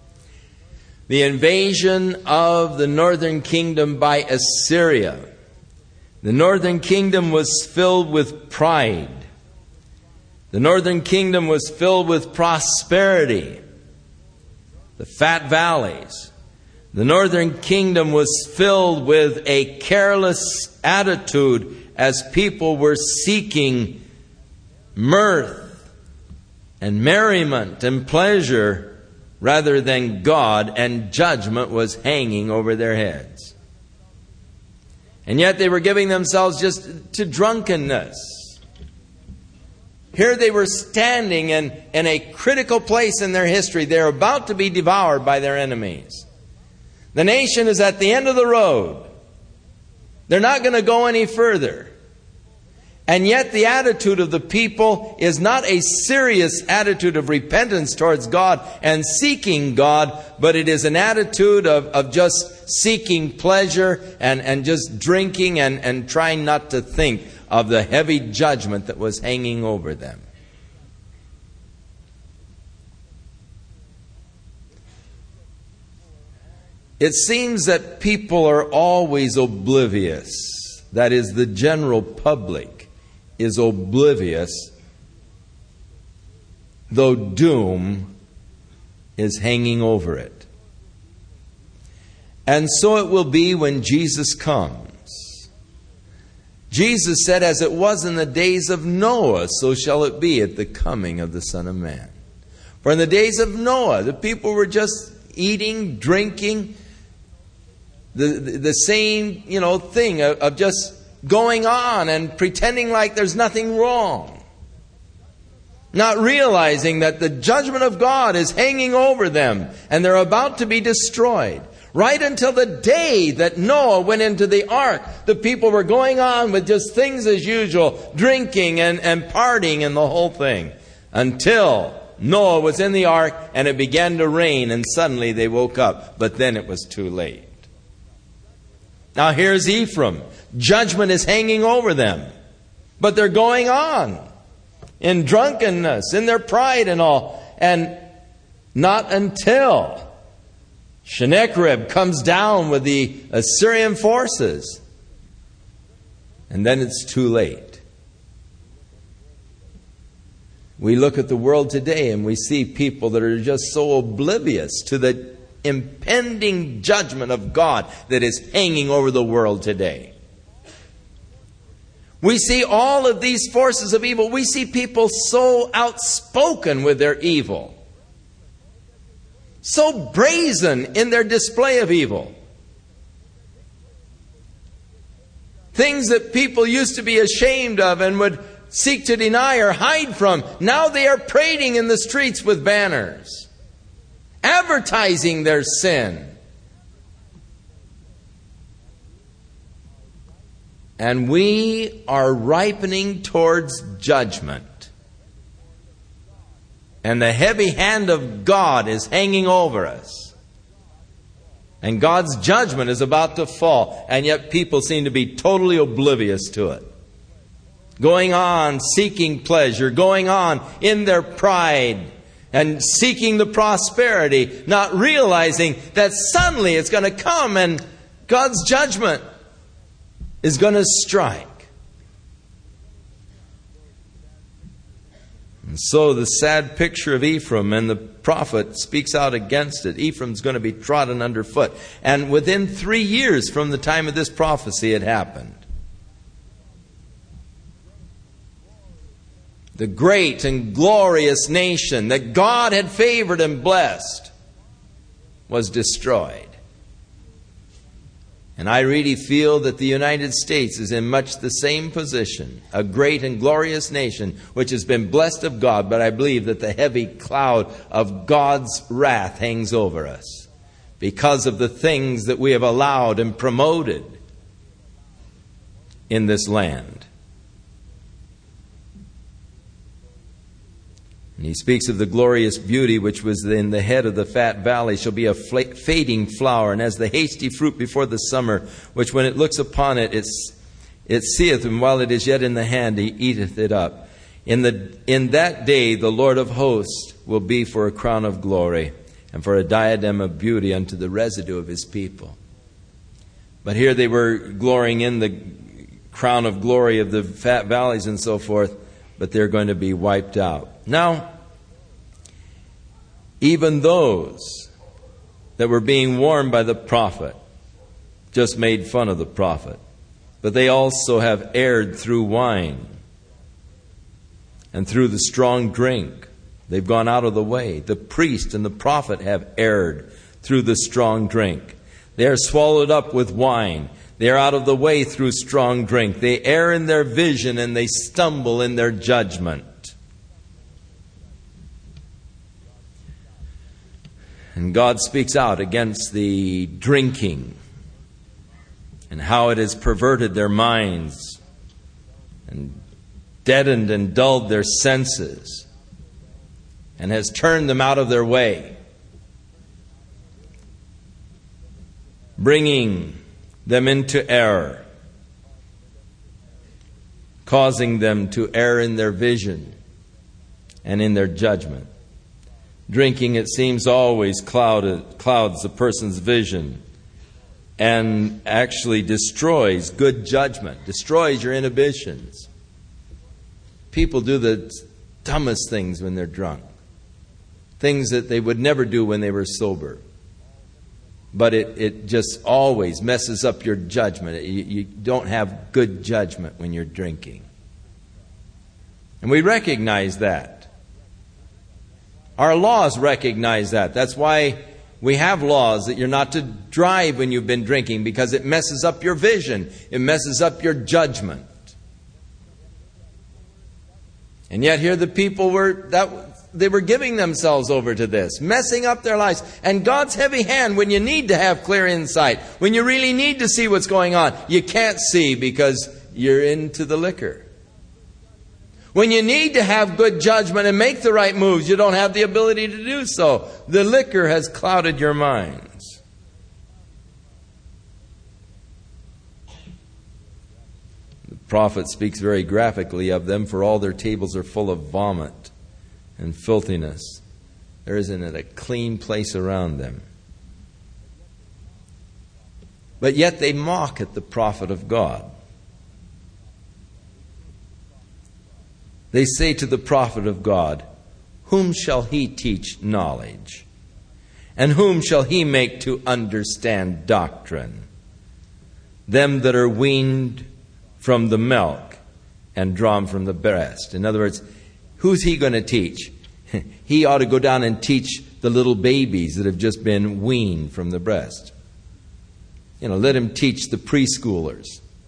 the invasion of the northern kingdom by Assyria. The northern kingdom was filled with pride. The northern kingdom was filled with prosperity. The fat valleys. The northern kingdom was filled with a careless attitude as people were seeking mirth and merriment and pleasure rather than God, and judgment was hanging over their heads. And yet they were giving themselves just to drunkenness. Here they were standing in, in a critical place in their history. They're about to be devoured by their enemies. The nation is at the end of the road. They're not going to go any further. And yet the attitude of the people is not a serious attitude of repentance towards God and seeking God, but it is an attitude of, of just seeking pleasure and, and just drinking and, and trying not to think of the heavy judgment that was hanging over them. It seems that people are always oblivious. That is, the general public is oblivious, though doom is hanging over it. And so it will be when Jesus comes. Jesus said, as it was in the days of Noah, so shall it be at the coming of the Son of Man. For in the days of Noah, the people were just eating, drinking, the, the, the same, you know, thing of, of just going on and pretending like there's nothing wrong. Not realizing that the judgment of God is hanging over them and they're about to be destroyed. Right until the day that Noah went into the ark, the people were going on with just things as usual, drinking and, and partying and the whole thing. Until Noah was in the ark and it began to rain and suddenly they woke up. But then it was too late. Now here's Ephraim. Judgment is hanging over them. But they're going on in drunkenness, in their pride and all. And not until Sennacherib comes down with the Assyrian forces. And then it's too late. We look at the world today and we see people that are just so oblivious to the impending judgment of God that is hanging over the world today. We see all of these forces of evil. We see people so outspoken with their evil, so brazen in their display of evil. Things that people used to be ashamed of and would seek to deny or hide from, now they are parading in the streets with banners, advertising their sin. And we are ripening towards judgment. And the heavy hand of God is hanging over us. And God's judgment is about to fall. And yet people seem to be totally oblivious to it. Going on seeking pleasure. Going on in their pride. And seeking the prosperity. Not realizing that suddenly it's going to come and God's judgment is going to strike. And so the sad picture of Ephraim, and the prophet speaks out against it. Ephraim's going to be trodden underfoot. And within three years from the time of this prophecy, it happened. The great and glorious nation that God had favored and blessed was destroyed. And I really feel that the United States is in much the same position. A great and glorious nation which has been blessed of God, but I believe that the heavy cloud of God's wrath hangs over us because of the things that we have allowed and promoted in this land. And he speaks of the glorious beauty which was in the head of the fat valley shall be a fading flower, and as the hasty fruit before the summer, which when it looks upon it, it's, it seeth, and while it is yet in the hand, he eateth it up. In the in that day the Lord of hosts will be for a crown of glory, and for a diadem of beauty unto the residue of his people. But here they were glorying in the crown of glory of the fat valleys and so forth, but they're going to be wiped out. Now, even those that were being warned by the prophet just made fun of the prophet. But they also have erred through wine and through the strong drink. They've gone out of the way. The priest and the prophet have erred through the strong drink. They are swallowed up with wine. They are out of the way through strong drink. They err in their vision and they stumble in their judgment. And God speaks out against the drinking and how it has perverted their minds and deadened and dulled their senses and has turned them out of their way, bringing them into error, causing them to err in their vision and in their judgment. Drinking, it seems, always clouded, clouds a person's vision and actually destroys good judgment, destroys your inhibitions. People do the dumbest things when they're drunk, things that they would never do when they were sober. But it, it just always messes up your judgment. You, you don't have good judgment when you're drinking. And we recognize that. Our laws recognize that. That's why we have laws that you're not to drive when you've been drinking, because it messes up your vision. It messes up your judgment. And yet here the people were that they were giving themselves over to this, messing up their lives. And God's heavy hand, when you need to have clear insight, when you really need to see what's going on, you can't see because you're into the liquor. When you need to have good judgment and make the right moves, you don't have the ability to do so. The liquor has clouded your minds. The prophet speaks very graphically of them, for all their tables are full of vomit and filthiness. There isn't a clean place around them. But yet they mock at the prophet of God. They say to the prophet of God, whom shall he teach knowledge? And whom shall he make to understand doctrine? Them that are weaned from the milk and drawn from the breast. In other words, who's he going to teach? He ought to go down and teach the little babies that have just been weaned from the breast. You know, let him teach the preschoolers.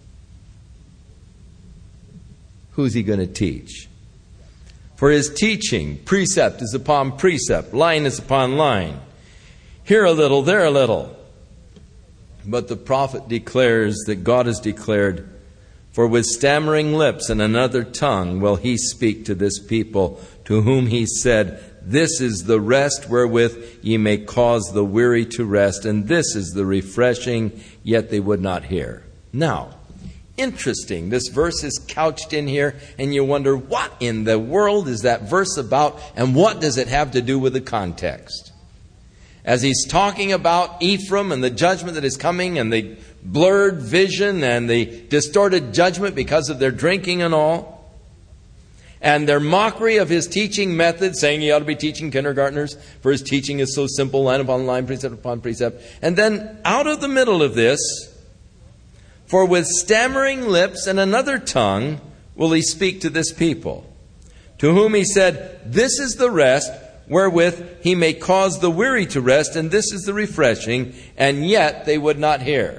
Who's he going to teach? For his teaching, precept is upon precept, line is upon line. Here a little, there a little. But the prophet declares that God has declared, for with stammering lips and another tongue will he speak to this people, to whom he said, this is the rest wherewith ye may cause the weary to rest, and this is the refreshing, yet they would not hear. Now, interesting, this verse is couched in here, and you wonder, what in the world is that verse about, and what does it have to do with the context? As he's talking about Ephraim and the judgment that is coming, and the blurred vision and the distorted judgment because of their drinking and all, and their mockery of his teaching method, saying he ought to be teaching kindergartners, for his teaching is so simple, line upon line, precept upon precept. And then out of the middle of this, for with stammering lips and another tongue will he speak to this people, to whom he said, this is the rest wherewith he may cause the weary to rest, and this is the refreshing, and yet they would not hear.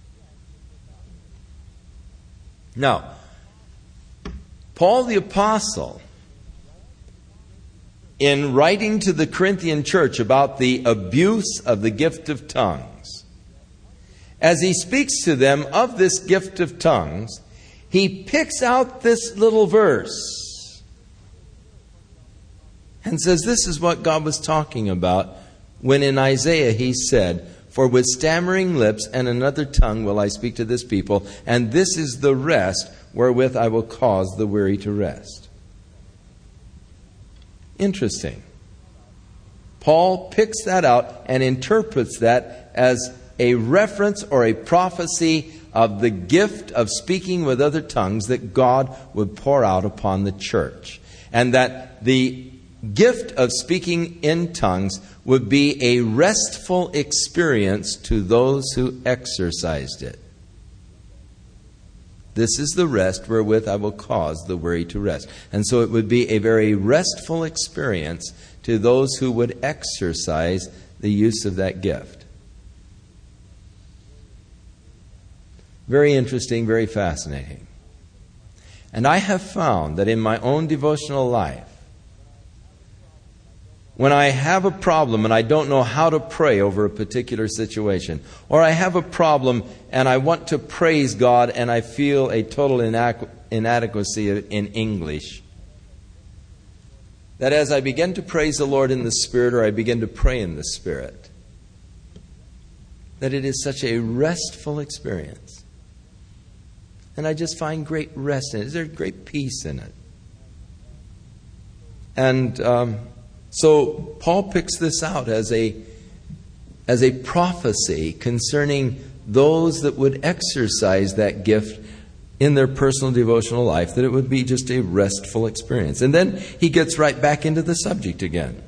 Now, Paul the Apostle, in writing to the Corinthian church about the abuse of the gift of tongues, as he speaks to them of this gift of tongues, he picks out this little verse and says this is what God was talking about when in Isaiah he said, for with stammering lips and another tongue will I speak to this people, and this is the rest wherewith I will cause the weary to rest. Interesting. Paul picks that out and interprets that as a reference or a prophecy of the gift of speaking with other tongues that God would pour out upon the church. And that the gift of speaking in tongues would be a restful experience to those who exercised it. This is the rest wherewith I will cause the weary to rest. And so it would be a very restful experience to those who would exercise the use of that gift. Very interesting, very fascinating. And I have found that in my own devotional life, when I have a problem and I don't know how to pray over a particular situation, or I have a problem and I want to praise God and I feel a total inadequ- inadequacy in English, that as I begin to praise the Lord in the Spirit, or I begin to pray in the Spirit, that it is such a restful experience. And I just find great rest in it. There's great peace in it. And um, so Paul picks this out as a, as a prophecy concerning those that would exercise that gift in their personal devotional life, that it would be just a restful experience. And then he gets right back into the subject again.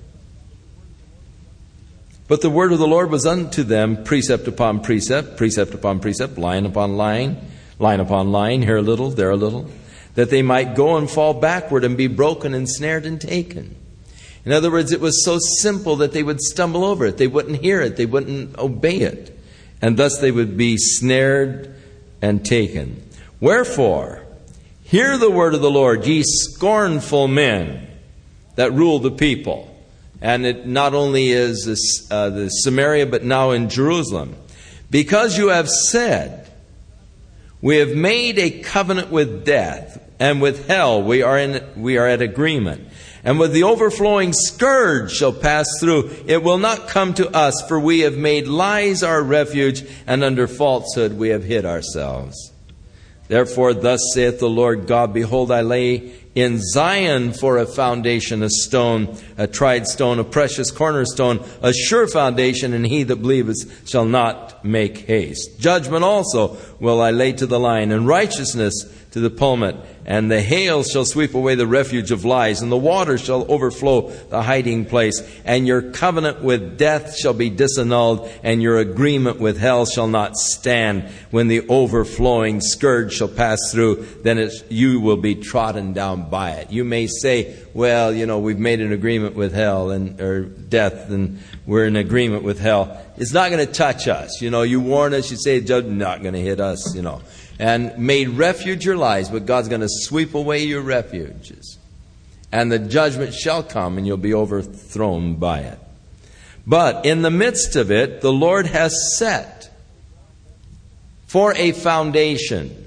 But the word of the Lord was unto them precept upon precept, precept upon precept, line upon line, line upon line, here a little, there a little, that they might go and fall backward and be broken and snared and taken. In other words, it was so simple that they would stumble over it. They wouldn't hear it. They wouldn't obey it. And thus they would be snared and taken. Wherefore, hear the word of the Lord, ye scornful men that rule the people. And it not only is this, uh, the Samaria, but now in Jerusalem. Because you have said, we have made a covenant with death, and with hell we are in we are at agreement. And with the overflowing scourge shall pass through. It will not come to us, for we have made lies our refuge, and under falsehood we have hid ourselves. Therefore, thus saith the Lord God, behold, I lay in Zion for a foundation, a stone, a tried stone, a precious cornerstone, a sure foundation, and he that believeth shall not make haste. Judgment also will I lay to the line, and righteousness to the pulpit, and the hail shall sweep away the refuge of lies, and the water shall overflow the hiding place, and your covenant with death shall be disannulled, and your agreement with hell shall not stand. When the overflowing scourge shall pass through, then it's, you will be trodden down by it. You may say, well, you know, we've made an agreement with hell and or death, and we're in agreement with hell. It's not going to touch us. You know, you warn us, you say, Judge, not going to hit us, you know. And made refuge your lies, but God's going to sweep away your refuges. And the judgment shall come, and you'll be overthrown by it. But in the midst of it, the Lord has set for a foundation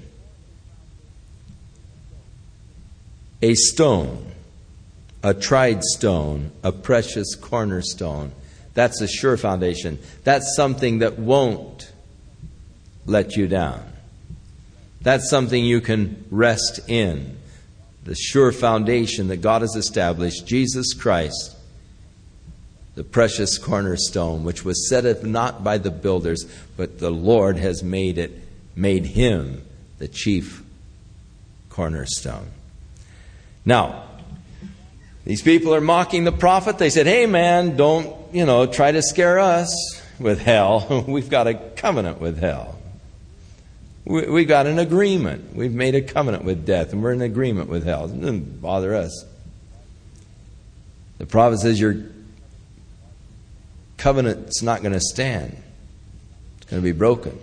a stone, a tried stone, a precious cornerstone. That's a sure foundation. That's something that won't let you down. That's something you can rest in. The sure foundation that God has established, Jesus Christ, the precious cornerstone, which was set up not by the builders, but the Lord has made it, made him the chief cornerstone. Now, these people are mocking the prophet. They said, hey man, don't, you know, try to scare us with hell. We've got a covenant with hell. We, we got an agreement. We've made a covenant with death, and we're in agreement with hell. It doesn't bother us. The prophet says your covenant's not going to stand. It's going to be broken.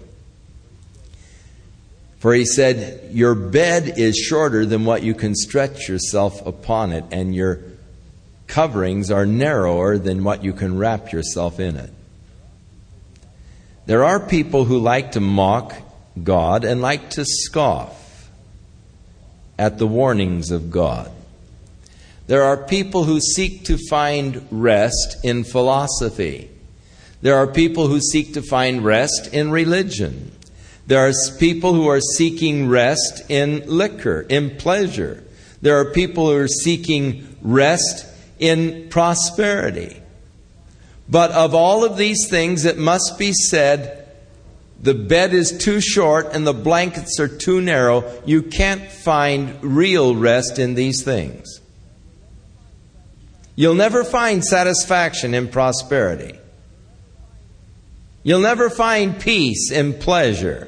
For he said, your bed is shorter than what you can stretch yourself upon it, and your coverings are narrower than what you can wrap yourself in it. There are people who like to mock God and like to scoff at the warnings of God. There are people who seek to find rest in philosophy. There are people who seek to find rest in religion. There are people who are seeking rest in liquor, in pleasure. There are people who are seeking rest in prosperity. But of all of these things, it must be said, the bed is too short and the blankets are too narrow. You can't find real rest in these things. You'll never find satisfaction in prosperity. You'll never find peace in pleasure.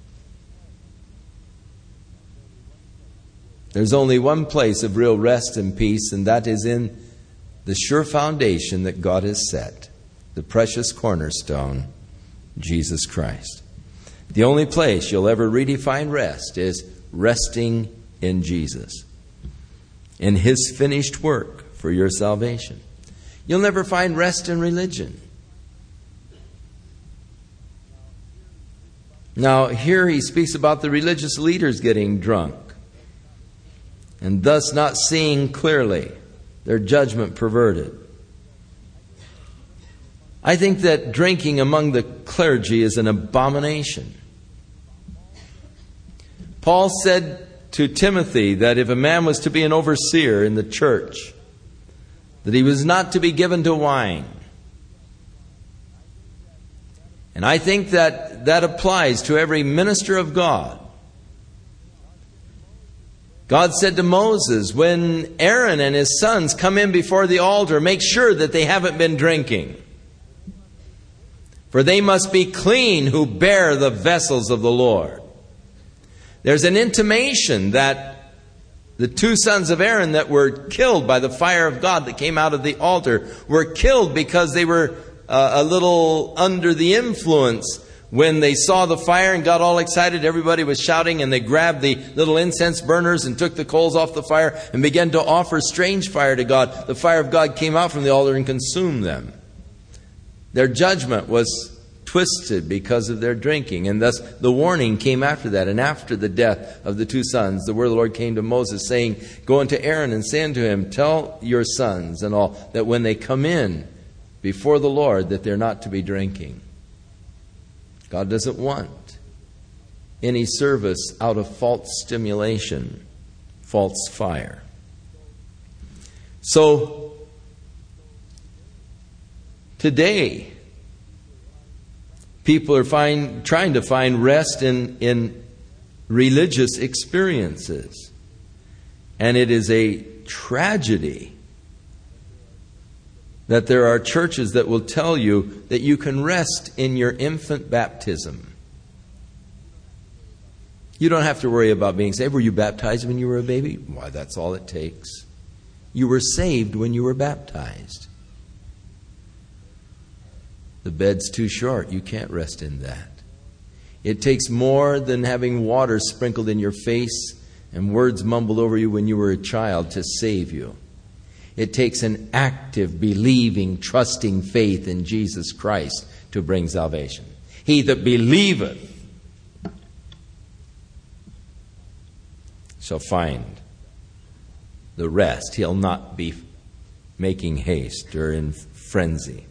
There's only one place of real rest and peace, and that is in the sure foundation that God has set, the precious cornerstone, Jesus Christ. The only place you'll ever really find rest is resting in Jesus, in His finished work for your salvation. You'll never find rest in religion. Now, here he speaks about the religious leaders getting drunk and thus not seeing clearly, their judgment perverted. I think that drinking among the clergy is an abomination. Paul said to Timothy that if a man was to be an overseer in the church, that he was not to be given to wine. And I think that that applies to every minister of God. God said to Moses, when Aaron and his sons come in before the altar, make sure that they haven't been drinking. For they must be clean who bear the vessels of the Lord. There's an intimation that the two sons of Aaron that were killed by the fire of God that came out of the altar were killed because they were uh, a little under the influence. When they saw the fire and got all excited, everybody was shouting, and they grabbed the little incense burners and took the coals off the fire and began to offer strange fire to God. The fire of God came out from the altar and consumed them. Their judgment was twisted because of their drinking, and thus the warning came after that. And after the death of the two sons, the word of the Lord came to Moses, saying, go unto Aaron and say unto him, tell your sons and all that when they come in before the Lord, that they're not to be drinking. God doesn't want any service out of false stimulation, false fire. So, today, people are find, trying to find rest in, in religious experiences. And it is a tragedy that there are churches that will tell you that you can rest in your infant baptism. You don't have to worry about being saved. Were you baptized when you were a baby? Why, that's all it takes. You were saved when you were baptized. The bed's too short. You can't rest in that. It takes more than having water sprinkled in your face and words mumbled over you when you were a child to save you. It takes an active, believing, trusting faith in Jesus Christ to bring salvation. He that believeth shall find the rest. He'll not be making haste or in frenzy.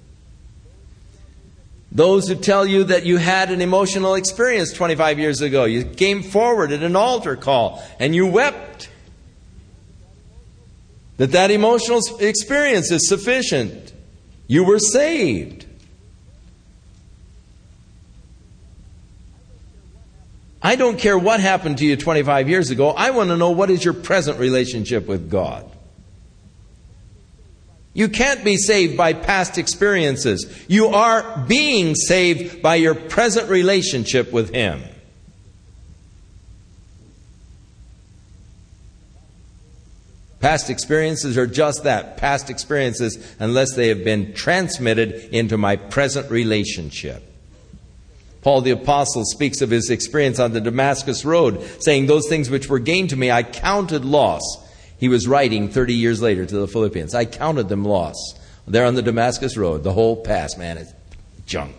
Those who tell you that you had an emotional experience twenty-five years ago, you came forward at an altar call and you wept, that that emotional experience is sufficient. You were saved. I don't care what happened to you twenty-five years ago. I want to know, what is your present relationship with God? You can't be saved by past experiences. You are being saved by your present relationship with Him. Past experiences are just that, past experiences, unless they have been transmitted into my present relationship. Paul the Apostle speaks of his experience on the Damascus Road, saying, those things which were gained to me I counted loss. He was writing thirty years later to the Philippians. I counted them loss. There on the Damascus Road, the whole past, man, is junk.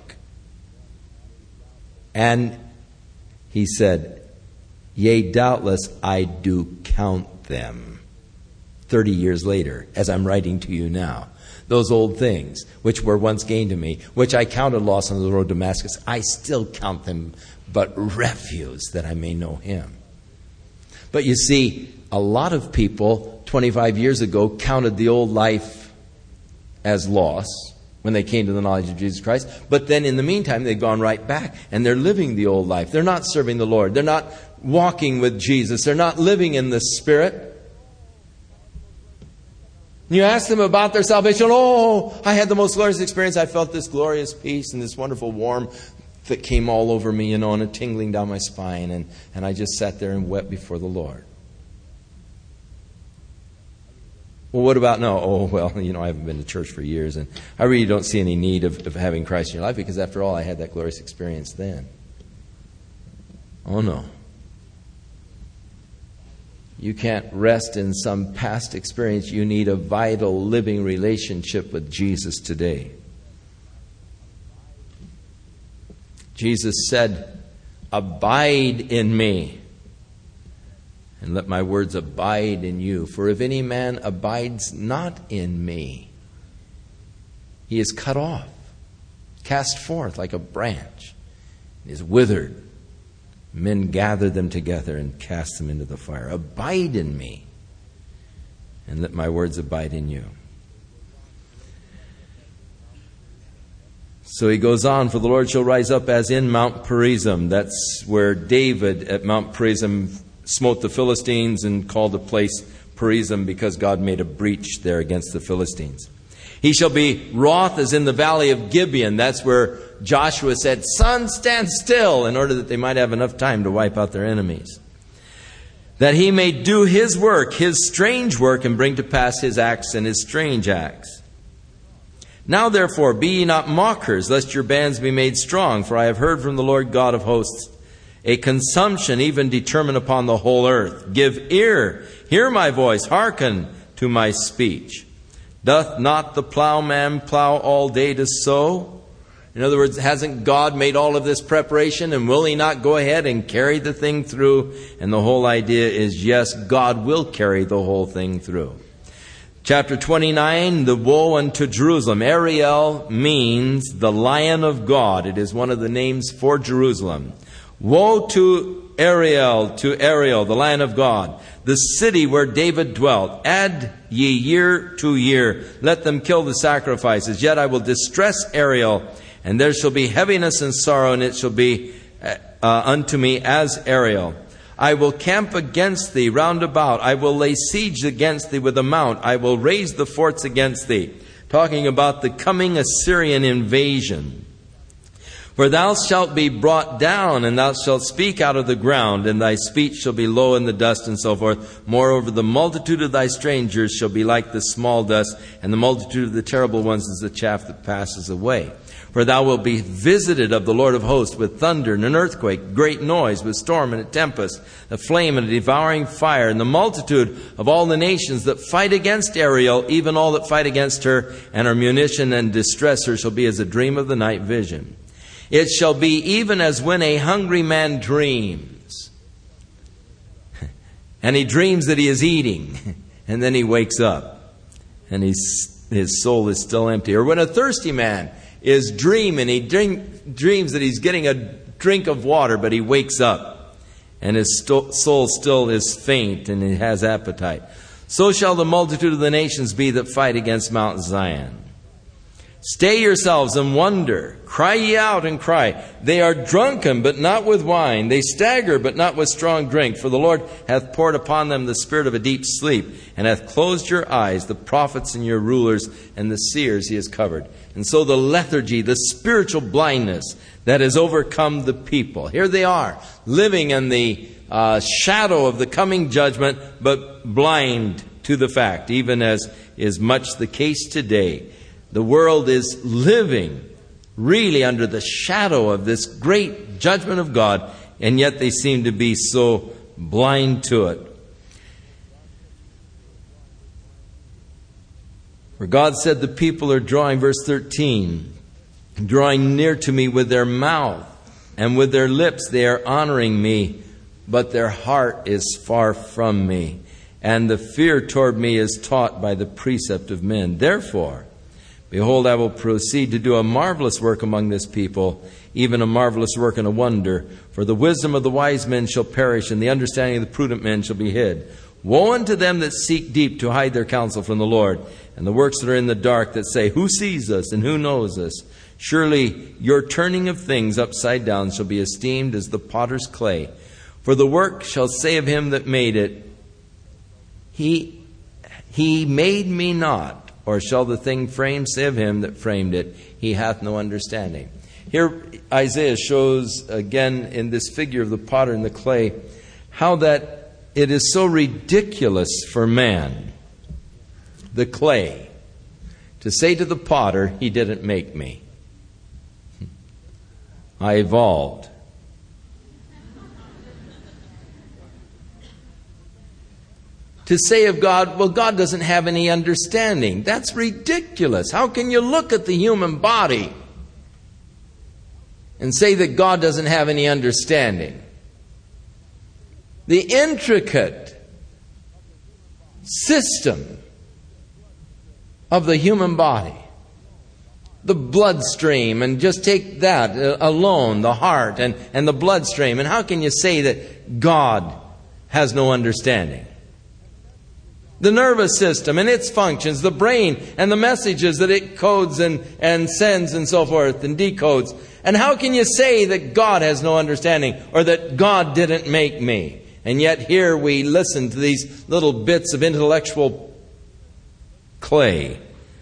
And he said, yea, doubtless I do count them. Thirty years later, as I'm writing to you now. Those old things, which were once gained to me, which I counted loss on the road to Damascus, I still count them but refuse, that I may know Him. But you see, a lot of people twenty-five years ago counted the old life as loss when they came to the knowledge of Jesus Christ. But then in the meantime, they've gone right back and they're living the old life. They're not serving the Lord. They're not walking with Jesus. They're not living in the Spirit. You ask them about their salvation. Oh, I had the most glorious experience. I felt this glorious peace and this wonderful warmth that came all over me, you know, and a tingling down my spine. And, and I just sat there and wept before the Lord. Well, what about no? Oh, well, you know, I haven't been to church for years, and I really don't see any need of, of having Christ in your life, because after all, I had that glorious experience then. Oh, no. You can't rest in some past experience. You need a vital, living relationship with Jesus today. Jesus said, abide in me, and let my words abide in you. For if any man abides not in me, he is cut off, cast forth like a branch, and is withered. Men gather them together and cast them into the fire. Abide in me, and let my words abide in you. So he goes on, for the Lord shall rise up as in Mount Perizim. That's where David at Mount Perizim smote the Philistines and called the place Perizim, because God made a breach there against the Philistines. He shall be wroth as in the valley of Gibeon. That's where Joshua said, sun, stand still, in order that they might have enough time to wipe out their enemies. That he may do his work, his strange work, and bring to pass his acts and his strange acts. Now therefore be ye not mockers, lest your bands be made strong. For I have heard from the Lord God of hosts a consumption even determined upon the whole earth. Give ear, hear my voice, hearken to my speech. Doth not the plowman plow all day to sow? In other words, hasn't God made all of this preparation, and will He not go ahead and carry the thing through? And the whole idea is, yes, God will carry the whole thing through. Chapter twenty-nine, the woe unto Jerusalem. Ariel means the Lion of God. It is one of the names for Jerusalem. Woe to Ariel, to Ariel, the Lion of God, the city where David dwelt. Add ye year to year. Let them kill the sacrifices. Yet I will distress Ariel, and there shall be heaviness and sorrow, and it shall be uh, unto me as Ariel. I will camp against thee round about. I will lay siege against thee with a mount. I will raise the forts against thee. Talking about the coming Assyrian invasion. For thou shalt be brought down, and thou shalt speak out of the ground, and thy speech shall be low in the dust, and so forth. Moreover, the multitude of thy strangers shall be like the small dust, and the multitude of the terrible ones is the chaff that passes away. For thou wilt be visited of the Lord of hosts with thunder and an earthquake, great noise, with storm and a tempest, a flame and a devouring fire, and the multitude of all the nations that fight against Ariel, even all that fight against her, and her munition and distress her, shall be as a dream of the night vision. It shall be even as when a hungry man dreams. And he dreams that he is eating. And then he wakes up. And he's, his soul is still empty. Or when a thirsty man is dreaming, he drink, dreams that he's getting a drink of water, but he wakes up. And his sto- soul still is faint and he has appetite. So shall the multitude of the nations be that fight against Mount Zion. Stay yourselves and wonder. Cry ye out and cry. They are drunken, but not with wine. They stagger, but not with strong drink. For the Lord hath poured upon them the spirit of a deep sleep, and hath closed your eyes, the prophets and your rulers, and the seers he has covered. And so the lethargy, the spiritual blindness that has overcome the people. Here they are, living in the uh, shadow of the coming judgment, but blind to the fact, even as is much the case today. The world is living really under the shadow of this great judgment of God, and yet they seem to be so blind to it. For God said the people are drawing, verse thirteen, drawing near to me with their mouth, and with their lips they are honoring me, but their heart is far from me, and the fear toward me is taught by the precept of men. Therefore, behold, I will proceed to do a marvelous work among this people, even a marvelous work and a wonder. For the wisdom of the wise men shall perish, and the understanding of the prudent men shall be hid. Woe unto them that seek deep to hide their counsel from the Lord, and the works that are in the dark that say, who sees us and who knows us? Surely your turning of things upside down shall be esteemed as the potter's clay. For the work shall say of him that made it, He, he made me not. Or shall the thing framed say of him that framed it, he hath no understanding. Here Isaiah shows again in this figure of the potter and the clay how that it is so ridiculous for man, the clay, to say to the potter, he didn't make me. I evolved. To say of God, well, God doesn't have any understanding. That's ridiculous. How can you look at the human body and say that God doesn't have any understanding? The intricate system of the human body, the bloodstream, and just take that alone, the heart and, and the bloodstream, and how can you say that God has no understanding? The nervous system and its functions, the brain and the messages that it codes and, and sends and so forth and decodes. And how can you say that God has no understanding or that God didn't make me? And yet here we listen to these little bits of intellectual clay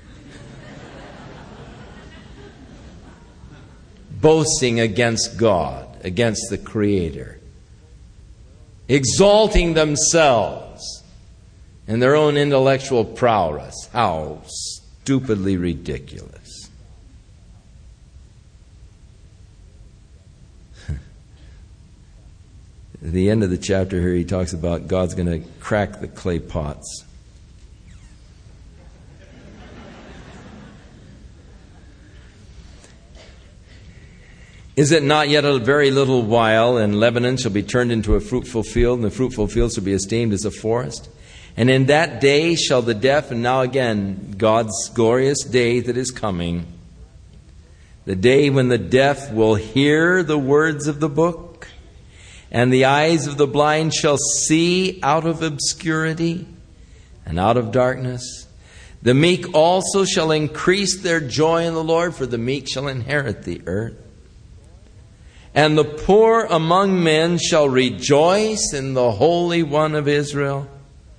boasting against God, against the Creator, exalting themselves and their own intellectual prowess. How stupidly ridiculous. At the end of the chapter here, he talks about God's going to crack the clay pots. Is it not yet a very little while, and Lebanon shall be turned into a fruitful field, and the fruitful field shall be esteemed as a forest? And in that day shall the deaf, and now again, God's glorious day that is coming, the day when the deaf will hear the words of the book, and the eyes of the blind shall see out of obscurity and out of darkness. The meek also shall increase their joy in the Lord, for the meek shall inherit the earth. And the poor among men shall rejoice in the Holy One of Israel.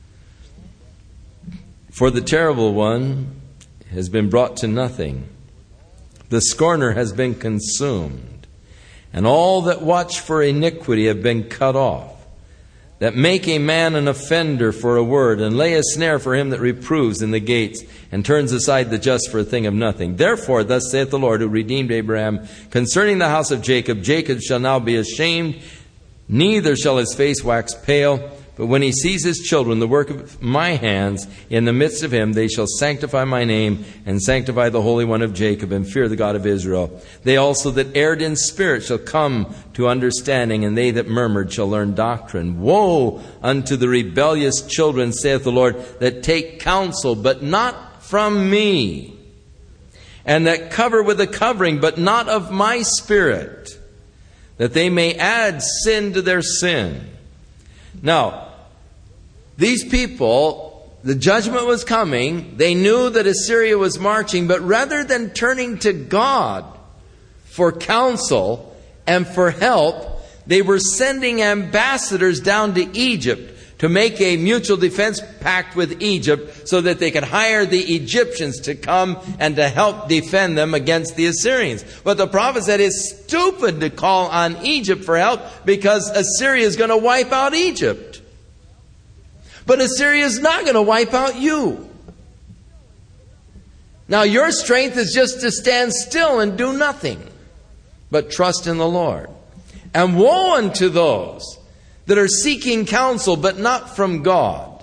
For the terrible one has been brought to nothing. The scorner has been consumed. And all that watch for iniquity have been cut off. That make a man an offender for a word, and lay a snare for him that reproves in the gates, and turns aside the just for a thing of nothing. Therefore, thus saith the Lord, who redeemed Abraham, concerning the house of Jacob, Jacob shall now be ashamed, neither shall his face wax pale. But when he sees his children, the work of my hands, in the midst of him, they shall sanctify my name, and sanctify the Holy One of Jacob, and fear the God of Israel. They also that erred in spirit shall come to understanding, and they that murmured shall learn doctrine. Woe unto the rebellious children, saith the Lord, that take counsel, but not from me, and that cover with a covering, but not of my spirit, that they may add sin to their sin. Now, these people, the judgment was coming. They knew that Assyria was marching, but rather than turning to God for counsel and for help, they were sending ambassadors down to Egypt to make a mutual defense pact with Egypt so that they could hire the Egyptians to come and to help defend them against the Assyrians. But the prophet said it's stupid to call on Egypt for help because Assyria is going to wipe out Egypt. But Assyria is not going to wipe out you. Now your strength is just to stand still and do nothing, but trust in the Lord. And woe unto those that are seeking counsel, but not from God.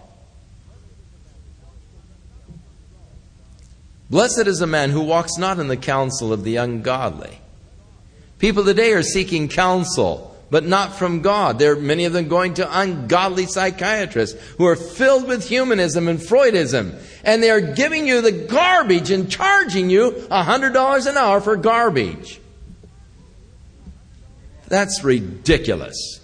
Blessed is the man who walks not in the counsel of the ungodly. People today are seeking counsel, but not from God. There are many of them going to ungodly psychiatrists who are filled with humanism and Freudism. And they are giving you the garbage and charging you one hundred dollars an hour for garbage. That's ridiculous.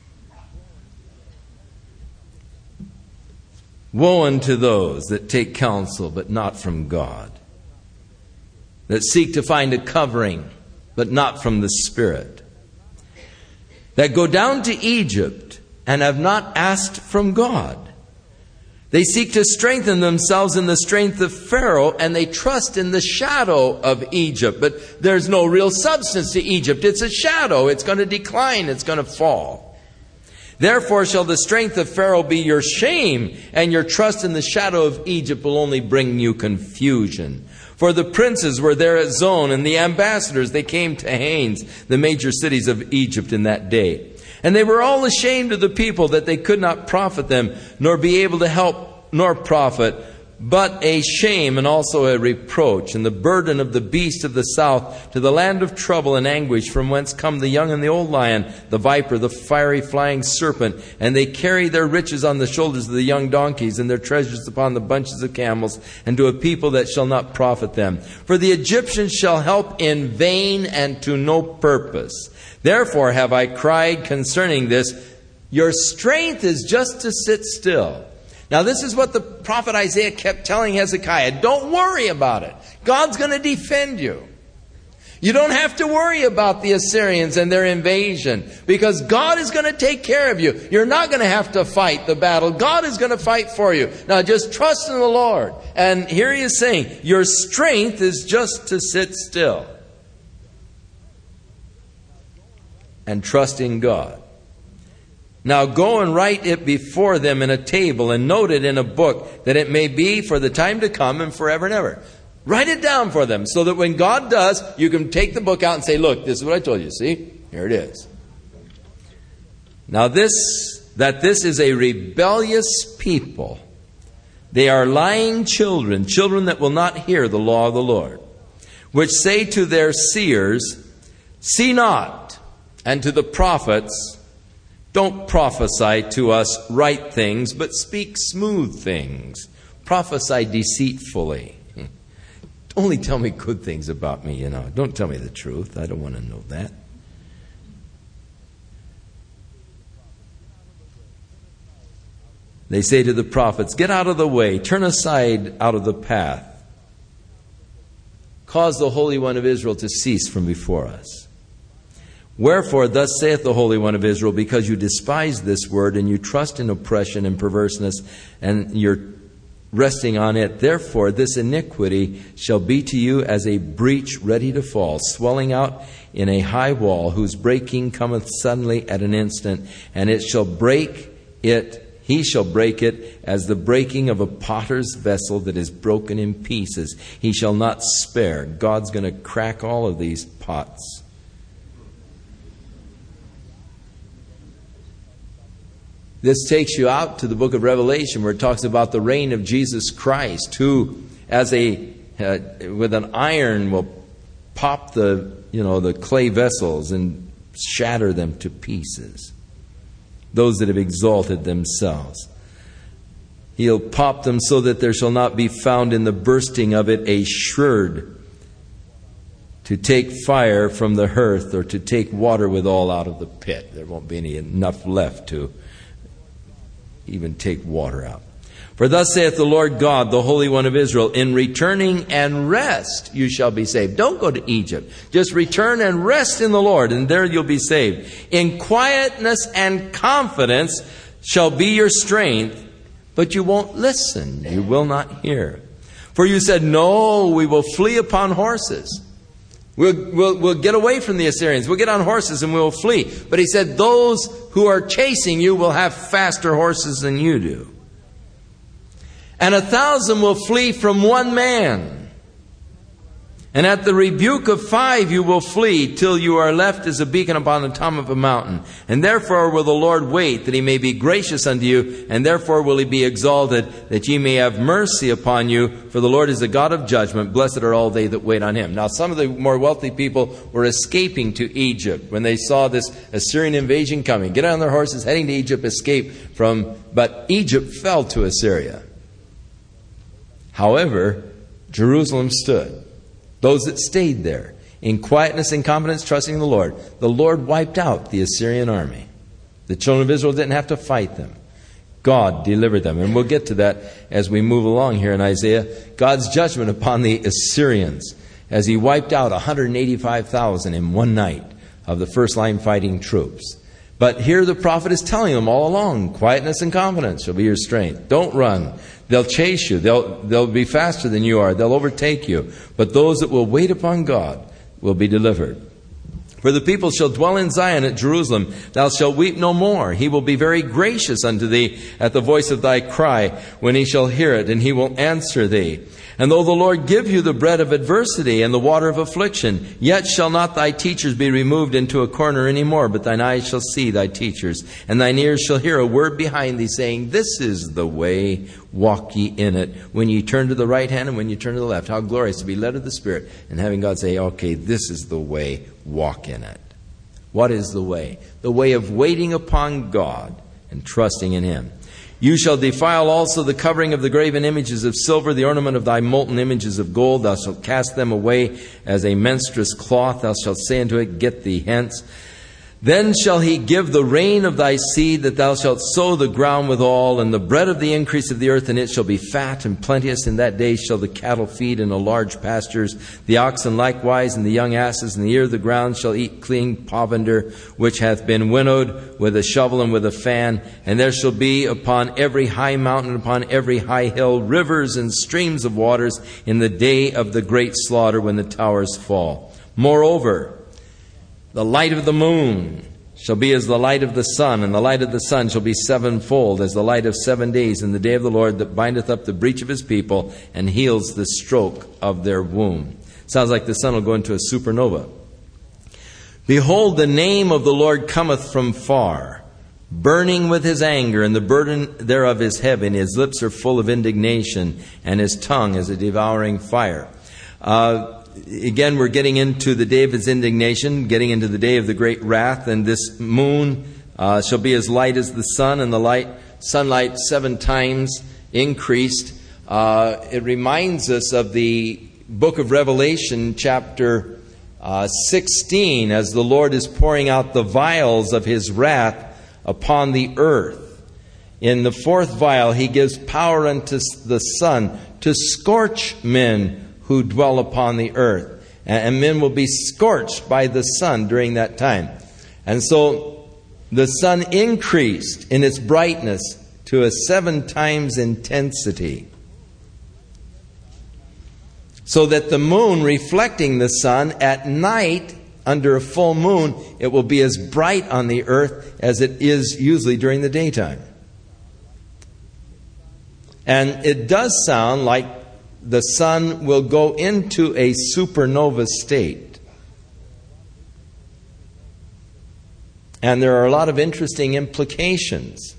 Woe unto those that take counsel, but not from God, that seek to find a covering, but not from the Spirit, that go down to Egypt and have not asked from God. They seek to strengthen themselves in the strength of Pharaoh, and they trust in the shadow of Egypt. But there's no real substance to Egypt. It's a shadow. It's going to decline. It's going to fall. Therefore shall the strength of Pharaoh be your shame, and your trust in the shadow of Egypt will only bring you confusion. For the princes were there at Zon, and the ambassadors, they came to Hanes, the major cities of Egypt in that day. And they were all ashamed of the people that they could not profit them, nor be able to help, nor profit, but a shame and also a reproach, and the burden of the beast of the south to the land of trouble and anguish, from whence come the young and the old lion, the viper, the fiery flying serpent. And they carry their riches on the shoulders of the young donkeys, and their treasures upon the bunches of camels, and to a people that shall not profit them. For the Egyptians shall help in vain and to no purpose. Therefore have I cried concerning this, your strength is just to sit still. Now this is what the prophet Isaiah kept telling Hezekiah. Don't worry about it. God's going to defend you. You don't have to worry about the Assyrians and their invasion, because God is going to take care of you. You're not going to have to fight the battle. God is going to fight for you. Now just trust in the Lord. And here he is saying, your strength is just to sit still and trust in God. Now go and write it before them in a table, and note it in a book, that it may be for the time to come and forever and ever. Write it down for them, so that when God does, you can take the book out and say, look, this is what I told you. See? Here it is. Now this, that this is a rebellious people. They are lying children, children that will not hear the law of the Lord, which say to their seers, see not, and to the prophets, don't prophesy to us right things, but speak smooth things. Prophesy deceitfully. Only tell me good things about me, you know. Don't tell me the truth. I don't want to know that. They say to the prophets, get out of the way. Turn aside out of the path. Cause the Holy One of Israel to cease from before us. Wherefore, thus saith the Holy One of Israel, because you despise this word, and you trust in oppression and perverseness, and you're resting on it, therefore this iniquity shall be to you as a breach ready to fall, swelling out in a high wall, whose breaking cometh suddenly at an instant, and it shall break it, he shall break it as the breaking of a potter's vessel that is broken in pieces. He shall not spare. God's going to crack all of these pots. This takes you out to the book of Revelation, where it talks about the reign of Jesus Christ, who, as a uh, with an iron, will pop the you know the clay vessels and shatter them to pieces. Those that have exalted themselves, He'll pop them so that there shall not be found in the bursting of it a sherd to take fire from the hearth, or to take water withal out of the pit. There won't be any enough left to even take water out. For thus saith the Lord God, the Holy One of Israel, in returning and rest you shall be saved. Don't go to Egypt. Just return and rest in the Lord, and there you'll be saved. In quietness and confidence shall be your strength, but you won't listen. You will not hear. For you said, no, we will flee upon horses. We'll, we'll, we'll get away from the Assyrians. We'll get on horses and we'll flee. But he said, those who are chasing you will have faster horses than you do. And a thousand will flee from one man. And at the rebuke of five you will flee, till you are left as a beacon upon the top of a mountain. And therefore will the Lord wait, that He may be gracious unto you, and therefore will He be exalted, that ye may have mercy upon you. For the Lord is a God of judgment. Blessed are all they that wait on Him. Now some of the more wealthy people were escaping to Egypt when they saw this Assyrian invasion coming. Get on their horses, heading to Egypt, escape from... But Egypt fell to Assyria. However, Jerusalem stood. Those that stayed there, in quietness and confidence, trusting in the Lord. The Lord wiped out the Assyrian army. The children of Israel didn't have to fight them. God delivered them. And we'll get to that as we move along here in Isaiah. God's judgment upon the Assyrians, as He wiped out one hundred eighty-five thousand in one night of the first line fighting troops. But here the prophet is telling them all along, quietness and confidence shall be your strength. Don't run. They'll chase you. They'll, they'll be faster than you are. They'll overtake you. But those that will wait upon God will be delivered. For the people shall dwell in Zion at Jerusalem. Thou shalt weep no more. He will be very gracious unto thee at the voice of thy cry, when He shall hear it, and He will answer thee. And though the Lord give you the bread of adversity and the water of affliction, yet shall not thy teachers be removed into a corner any more, but thine eyes shall see thy teachers, and thine ears shall hear a word behind thee, saying, this is the way, walk ye in it, when ye turn to the right hand and when ye turn to the left. How glorious to be led of the Spirit, and having God say, okay, this is the way, walk in it. What is the way? The way of waiting upon God and trusting in Him. You shall defile also the covering of the graven images of silver, the ornament of thy molten images of gold. Thou shalt cast them away as a menstruous cloth. Thou shalt say unto it, get thee hence. Then shall He give the rain of thy seed, that thou shalt sow the ground withal, and the bread of the increase of the earth, and it shall be fat and plenteous. In that day shall the cattle feed in the large pastures, the oxen likewise, and the young asses, and the ear of the ground shall eat clean provender, which hath been winnowed with a shovel and with a fan. And there shall be upon every high mountain, upon every high hill, rivers and streams of waters in the day of the great slaughter, when the towers fall. Moreover, the light of the moon shall be as the light of the sun, and the light of the sun shall be sevenfold, as the light of seven days in the day of the Lord, that bindeth up the breach of His people, and heals the stroke of their womb. Sounds like the sun will go into a supernova. Behold, the name of the Lord cometh from far, burning with His anger, and the burden thereof is heavy, and His lips are full of indignation, and His tongue is a devouring fire. Uh... Again, we're getting into the day of His indignation, getting into the day of the great wrath, and this moon uh, shall be as light as the sun, and the light sunlight seven times increased. Uh, it reminds us of the book of Revelation, chapter uh, sixteen, as the Lord is pouring out the vials of His wrath upon the earth. In the fourth vial, He gives power unto the sun to scorch men who dwell upon the earth. And men will be scorched by the sun during that time. And so the sun increased in its brightness to a seven times intensity, so that the moon reflecting the sun at night under a full moon, it will be as bright on the earth as it is usually during the daytime. And it does sound like the sun will go into a supernova state. And there are a lot of interesting implications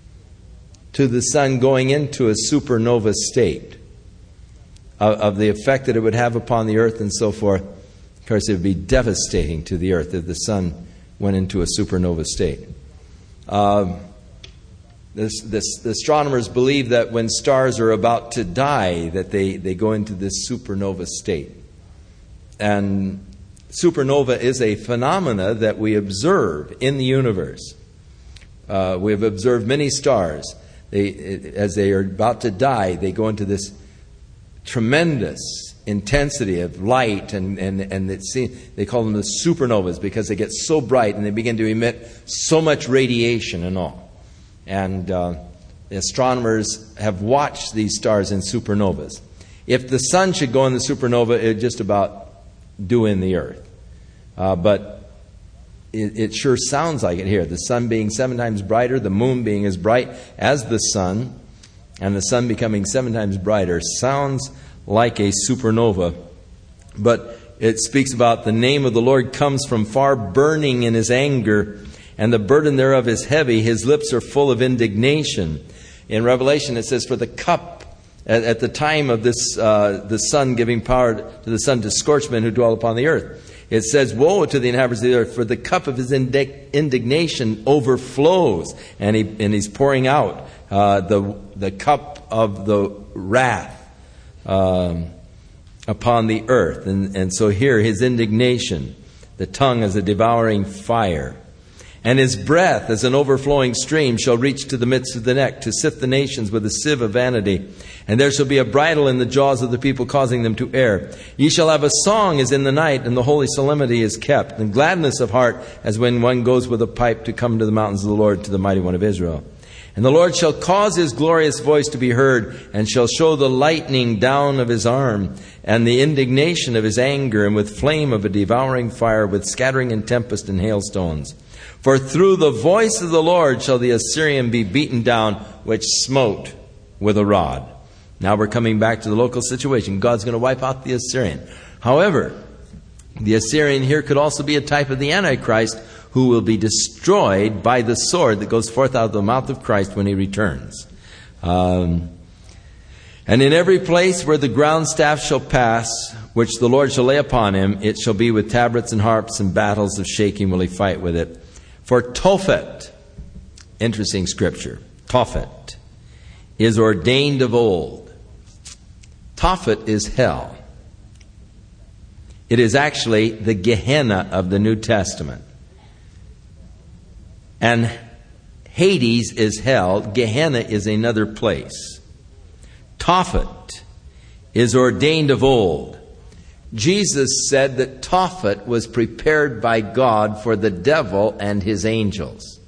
to the sun going into a supernova state, of, of the effect that it would have upon the earth and so forth. Of course, it would be devastating to the earth if the sun went into a supernova state. Uh, this, this, the astronomers believe that when stars are about to die, that they, they go into this supernova state. And supernova is a phenomena that we observe in the universe. Uh, we have observed many stars. They, as they are about to die, they go into this tremendous intensity of light, and, and, and it seems, they call them the supernovas because they get so bright and they begin to emit so much radiation and all. And uh, the astronomers have watched these stars in supernovas. If the sun should go in the supernova, it would just about do in the earth. Uh, but it, it sure sounds like it here. The sun being seven times brighter, the moon being as bright as the sun, and the sun becoming seven times brighter sounds like a supernova. But it speaks about the name of the Lord comes from far, burning in his anger, and the burden thereof is heavy. His lips are full of indignation. In Revelation it says, for the cup, at, at the time of this, uh, the sun giving power to the sun to scorch men who dwell upon the earth. It says, woe to the inhabitants of the earth, for the cup of his indig- indignation overflows. And, he, and he's pouring out uh, the, the cup of the wrath um, upon the earth. And, and so here, his indignation, the tongue as a devouring fire. And his breath as an overflowing stream shall reach to the midst of the neck, to sift the nations with a sieve of vanity. And there shall be a bridle in the jaws of the people, causing them to err. Ye shall have a song as in the night, and the holy solemnity is kept, and gladness of heart as when one goes with a pipe to come to the mountains of the Lord, to the mighty one of Israel. And the Lord shall cause his glorious voice to be heard, and shall show the lightning down of his arm, and the indignation of his anger, and with flame of a devouring fire, with scattering and tempest and hailstones. For through the voice of the Lord shall the Assyrian be beaten down, which smote with a rod. Now we're coming back to the local situation. God's going to wipe out the Assyrian. However, the Assyrian here could also be a type of the Antichrist, who will be destroyed by the sword that goes forth out of the mouth of Christ when he returns. Um, and in every place where the ground staff shall pass, which the Lord shall lay upon him, it shall be with tabrets and harps and battles of shaking will he fight with it. For Tophet, interesting scripture, Tophet is ordained of old. Tophet is hell. It is actually the Gehenna of the New Testament. And Hades is hell. Gehenna is another place. Tophet is ordained of old. Jesus said that Tophet was prepared by God for the devil and his angels.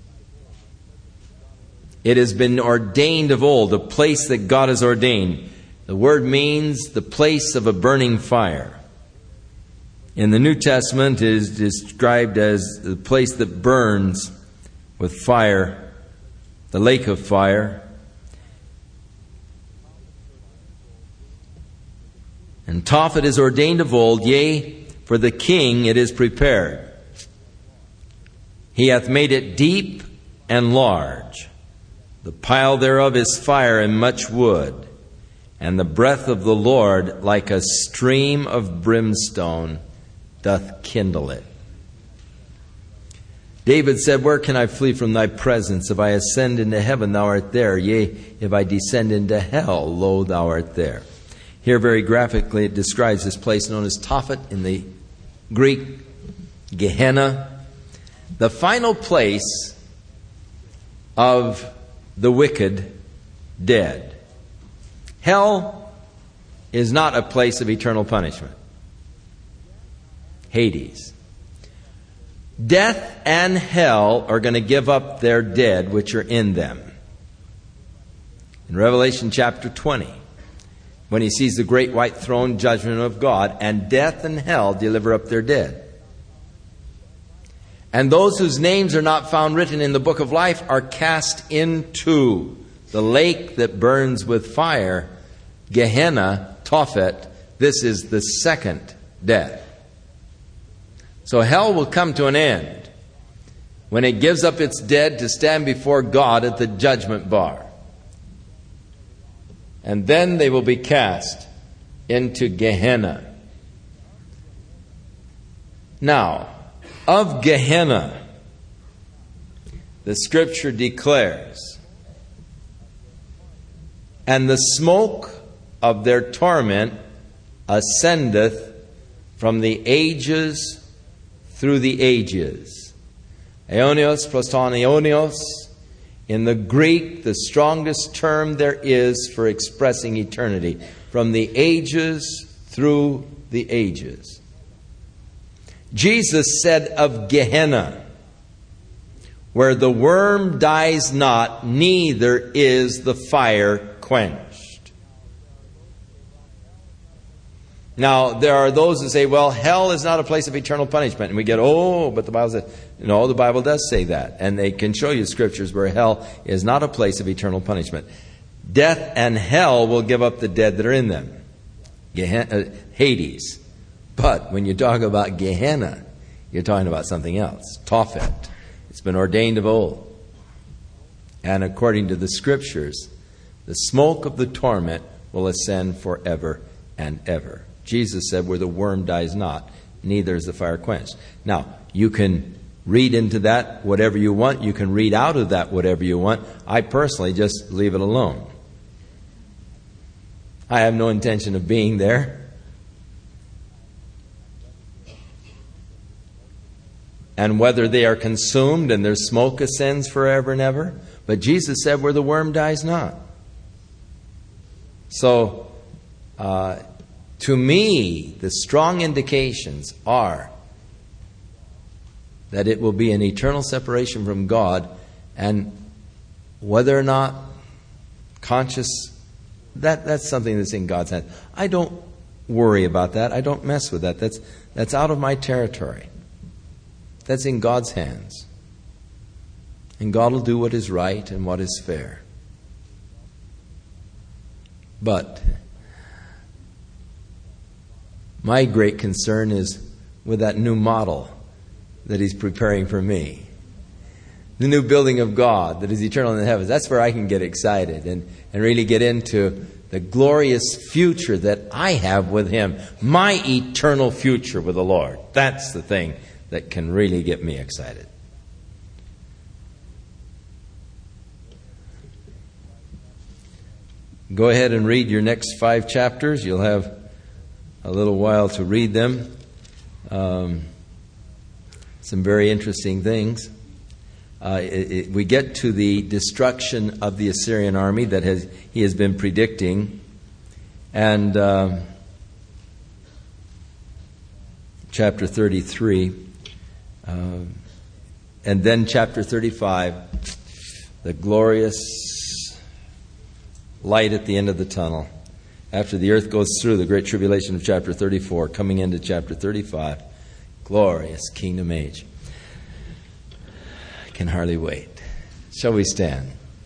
It has been ordained of old, a place that God has ordained. The word means the place of a burning fire. In the New Testament, it is described as the place that burns with fire, the lake of fire. And Tophet is ordained of old, yea, for the king it is prepared. He hath made it deep and large. The pile thereof is fire and much wood, and the breath of the Lord, like a stream of brimstone, doth kindle it. David said, where can I flee from thy presence? If I ascend into heaven, thou art there. Yea, if I descend into hell, lo, thou art there. Here very graphically it describes this place known as Tophet in the Greek, Gehenna, the final place of the wicked dead. Hell is not a place of eternal punishment. Hades. Death and hell are going to give up their dead which are in them. In Revelation chapter twenty, when he sees the great white throne judgment of God, and death and hell deliver up their dead. And those whose names are not found written in the book of life are cast into the lake that burns with fire, Gehenna, Tophet. This is the second death. So hell will come to an end when it gives up its dead to stand before God at the judgment bar. And then they will be cast into Gehenna. Now, of Gehenna, the Scripture declares, and the smoke of their torment ascendeth from the ages through the ages. Aionios proston aionios. In the Greek, the strongest term there is for expressing eternity. From the ages through the ages. Jesus said of Gehenna, where the worm dies not, neither is the fire quenched. Now, there are those who say, well, hell is not a place of eternal punishment. And we get, oh, but the Bible says, no, the Bible does say that. And they can show you scriptures where hell is not a place of eternal punishment. Death and hell will give up the dead that are in them. Gehenna, Hades. But when you talk about Gehenna, you're talking about something else. Tophet. It's been ordained of old. And according to the Scriptures, the smoke of the torment will ascend forever and ever. Jesus said, where the worm dies not, neither is the fire quenched. Now, you can read into that whatever you want. You can read out of that whatever you want. I personally just leave it alone. I have no intention of being there. And whether they are consumed and their smoke ascends forever and ever. But Jesus said, where the worm dies not. So, uh, to me, the strong indications are that it will be an eternal separation from God, and whether or not conscious, that, that's something that's in God's hands. I don't worry about that. I don't mess with that. That's, that's out of my territory. That's in God's hands. And God will do what is right and what is fair. But my great concern is with that new model that He's preparing for me. The new building of God that is eternal in the heavens. That's where I can get excited and, and really get into the glorious future that I have with Him. My eternal future with the Lord. That's the thing that can really get me excited. Go ahead and read your next five chapters. You'll have a little while to read them. Um, some very interesting things. Uh, it, it, we get to the destruction of the Assyrian army that has he has been predicting. And uh, chapter thirty-three. Uh, and then chapter thirty-five, the glorious light at the end of the tunnel. After the earth goes through the great tribulation of chapter thirty-four, coming into chapter thirty-five, glorious kingdom age. I can hardly wait. Shall we stand?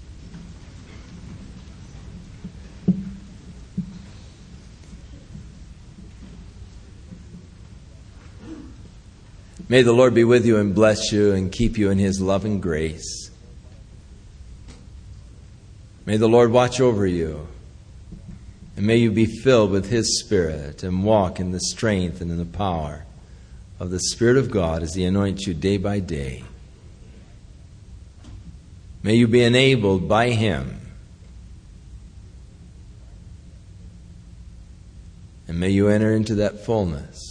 May the Lord be with you and bless you and keep you in His love and grace. May the Lord watch over you. And may you be filled with His Spirit and walk in the strength and in the power of the Spirit of God as He anoints you day by day. May you be enabled by Him. And may you enter into that fullness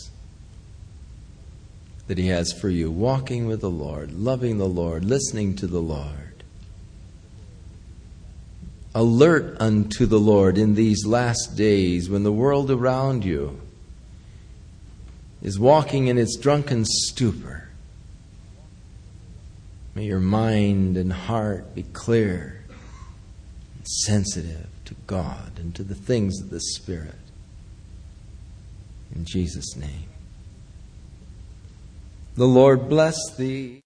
that He has for you, walking with the Lord, loving the Lord, listening to the Lord. Alert unto the Lord in these last days when the world around you is walking in its drunken stupor. May your mind and heart be clear and sensitive to God and to the things of the Spirit. In Jesus' name. The Lord bless thee.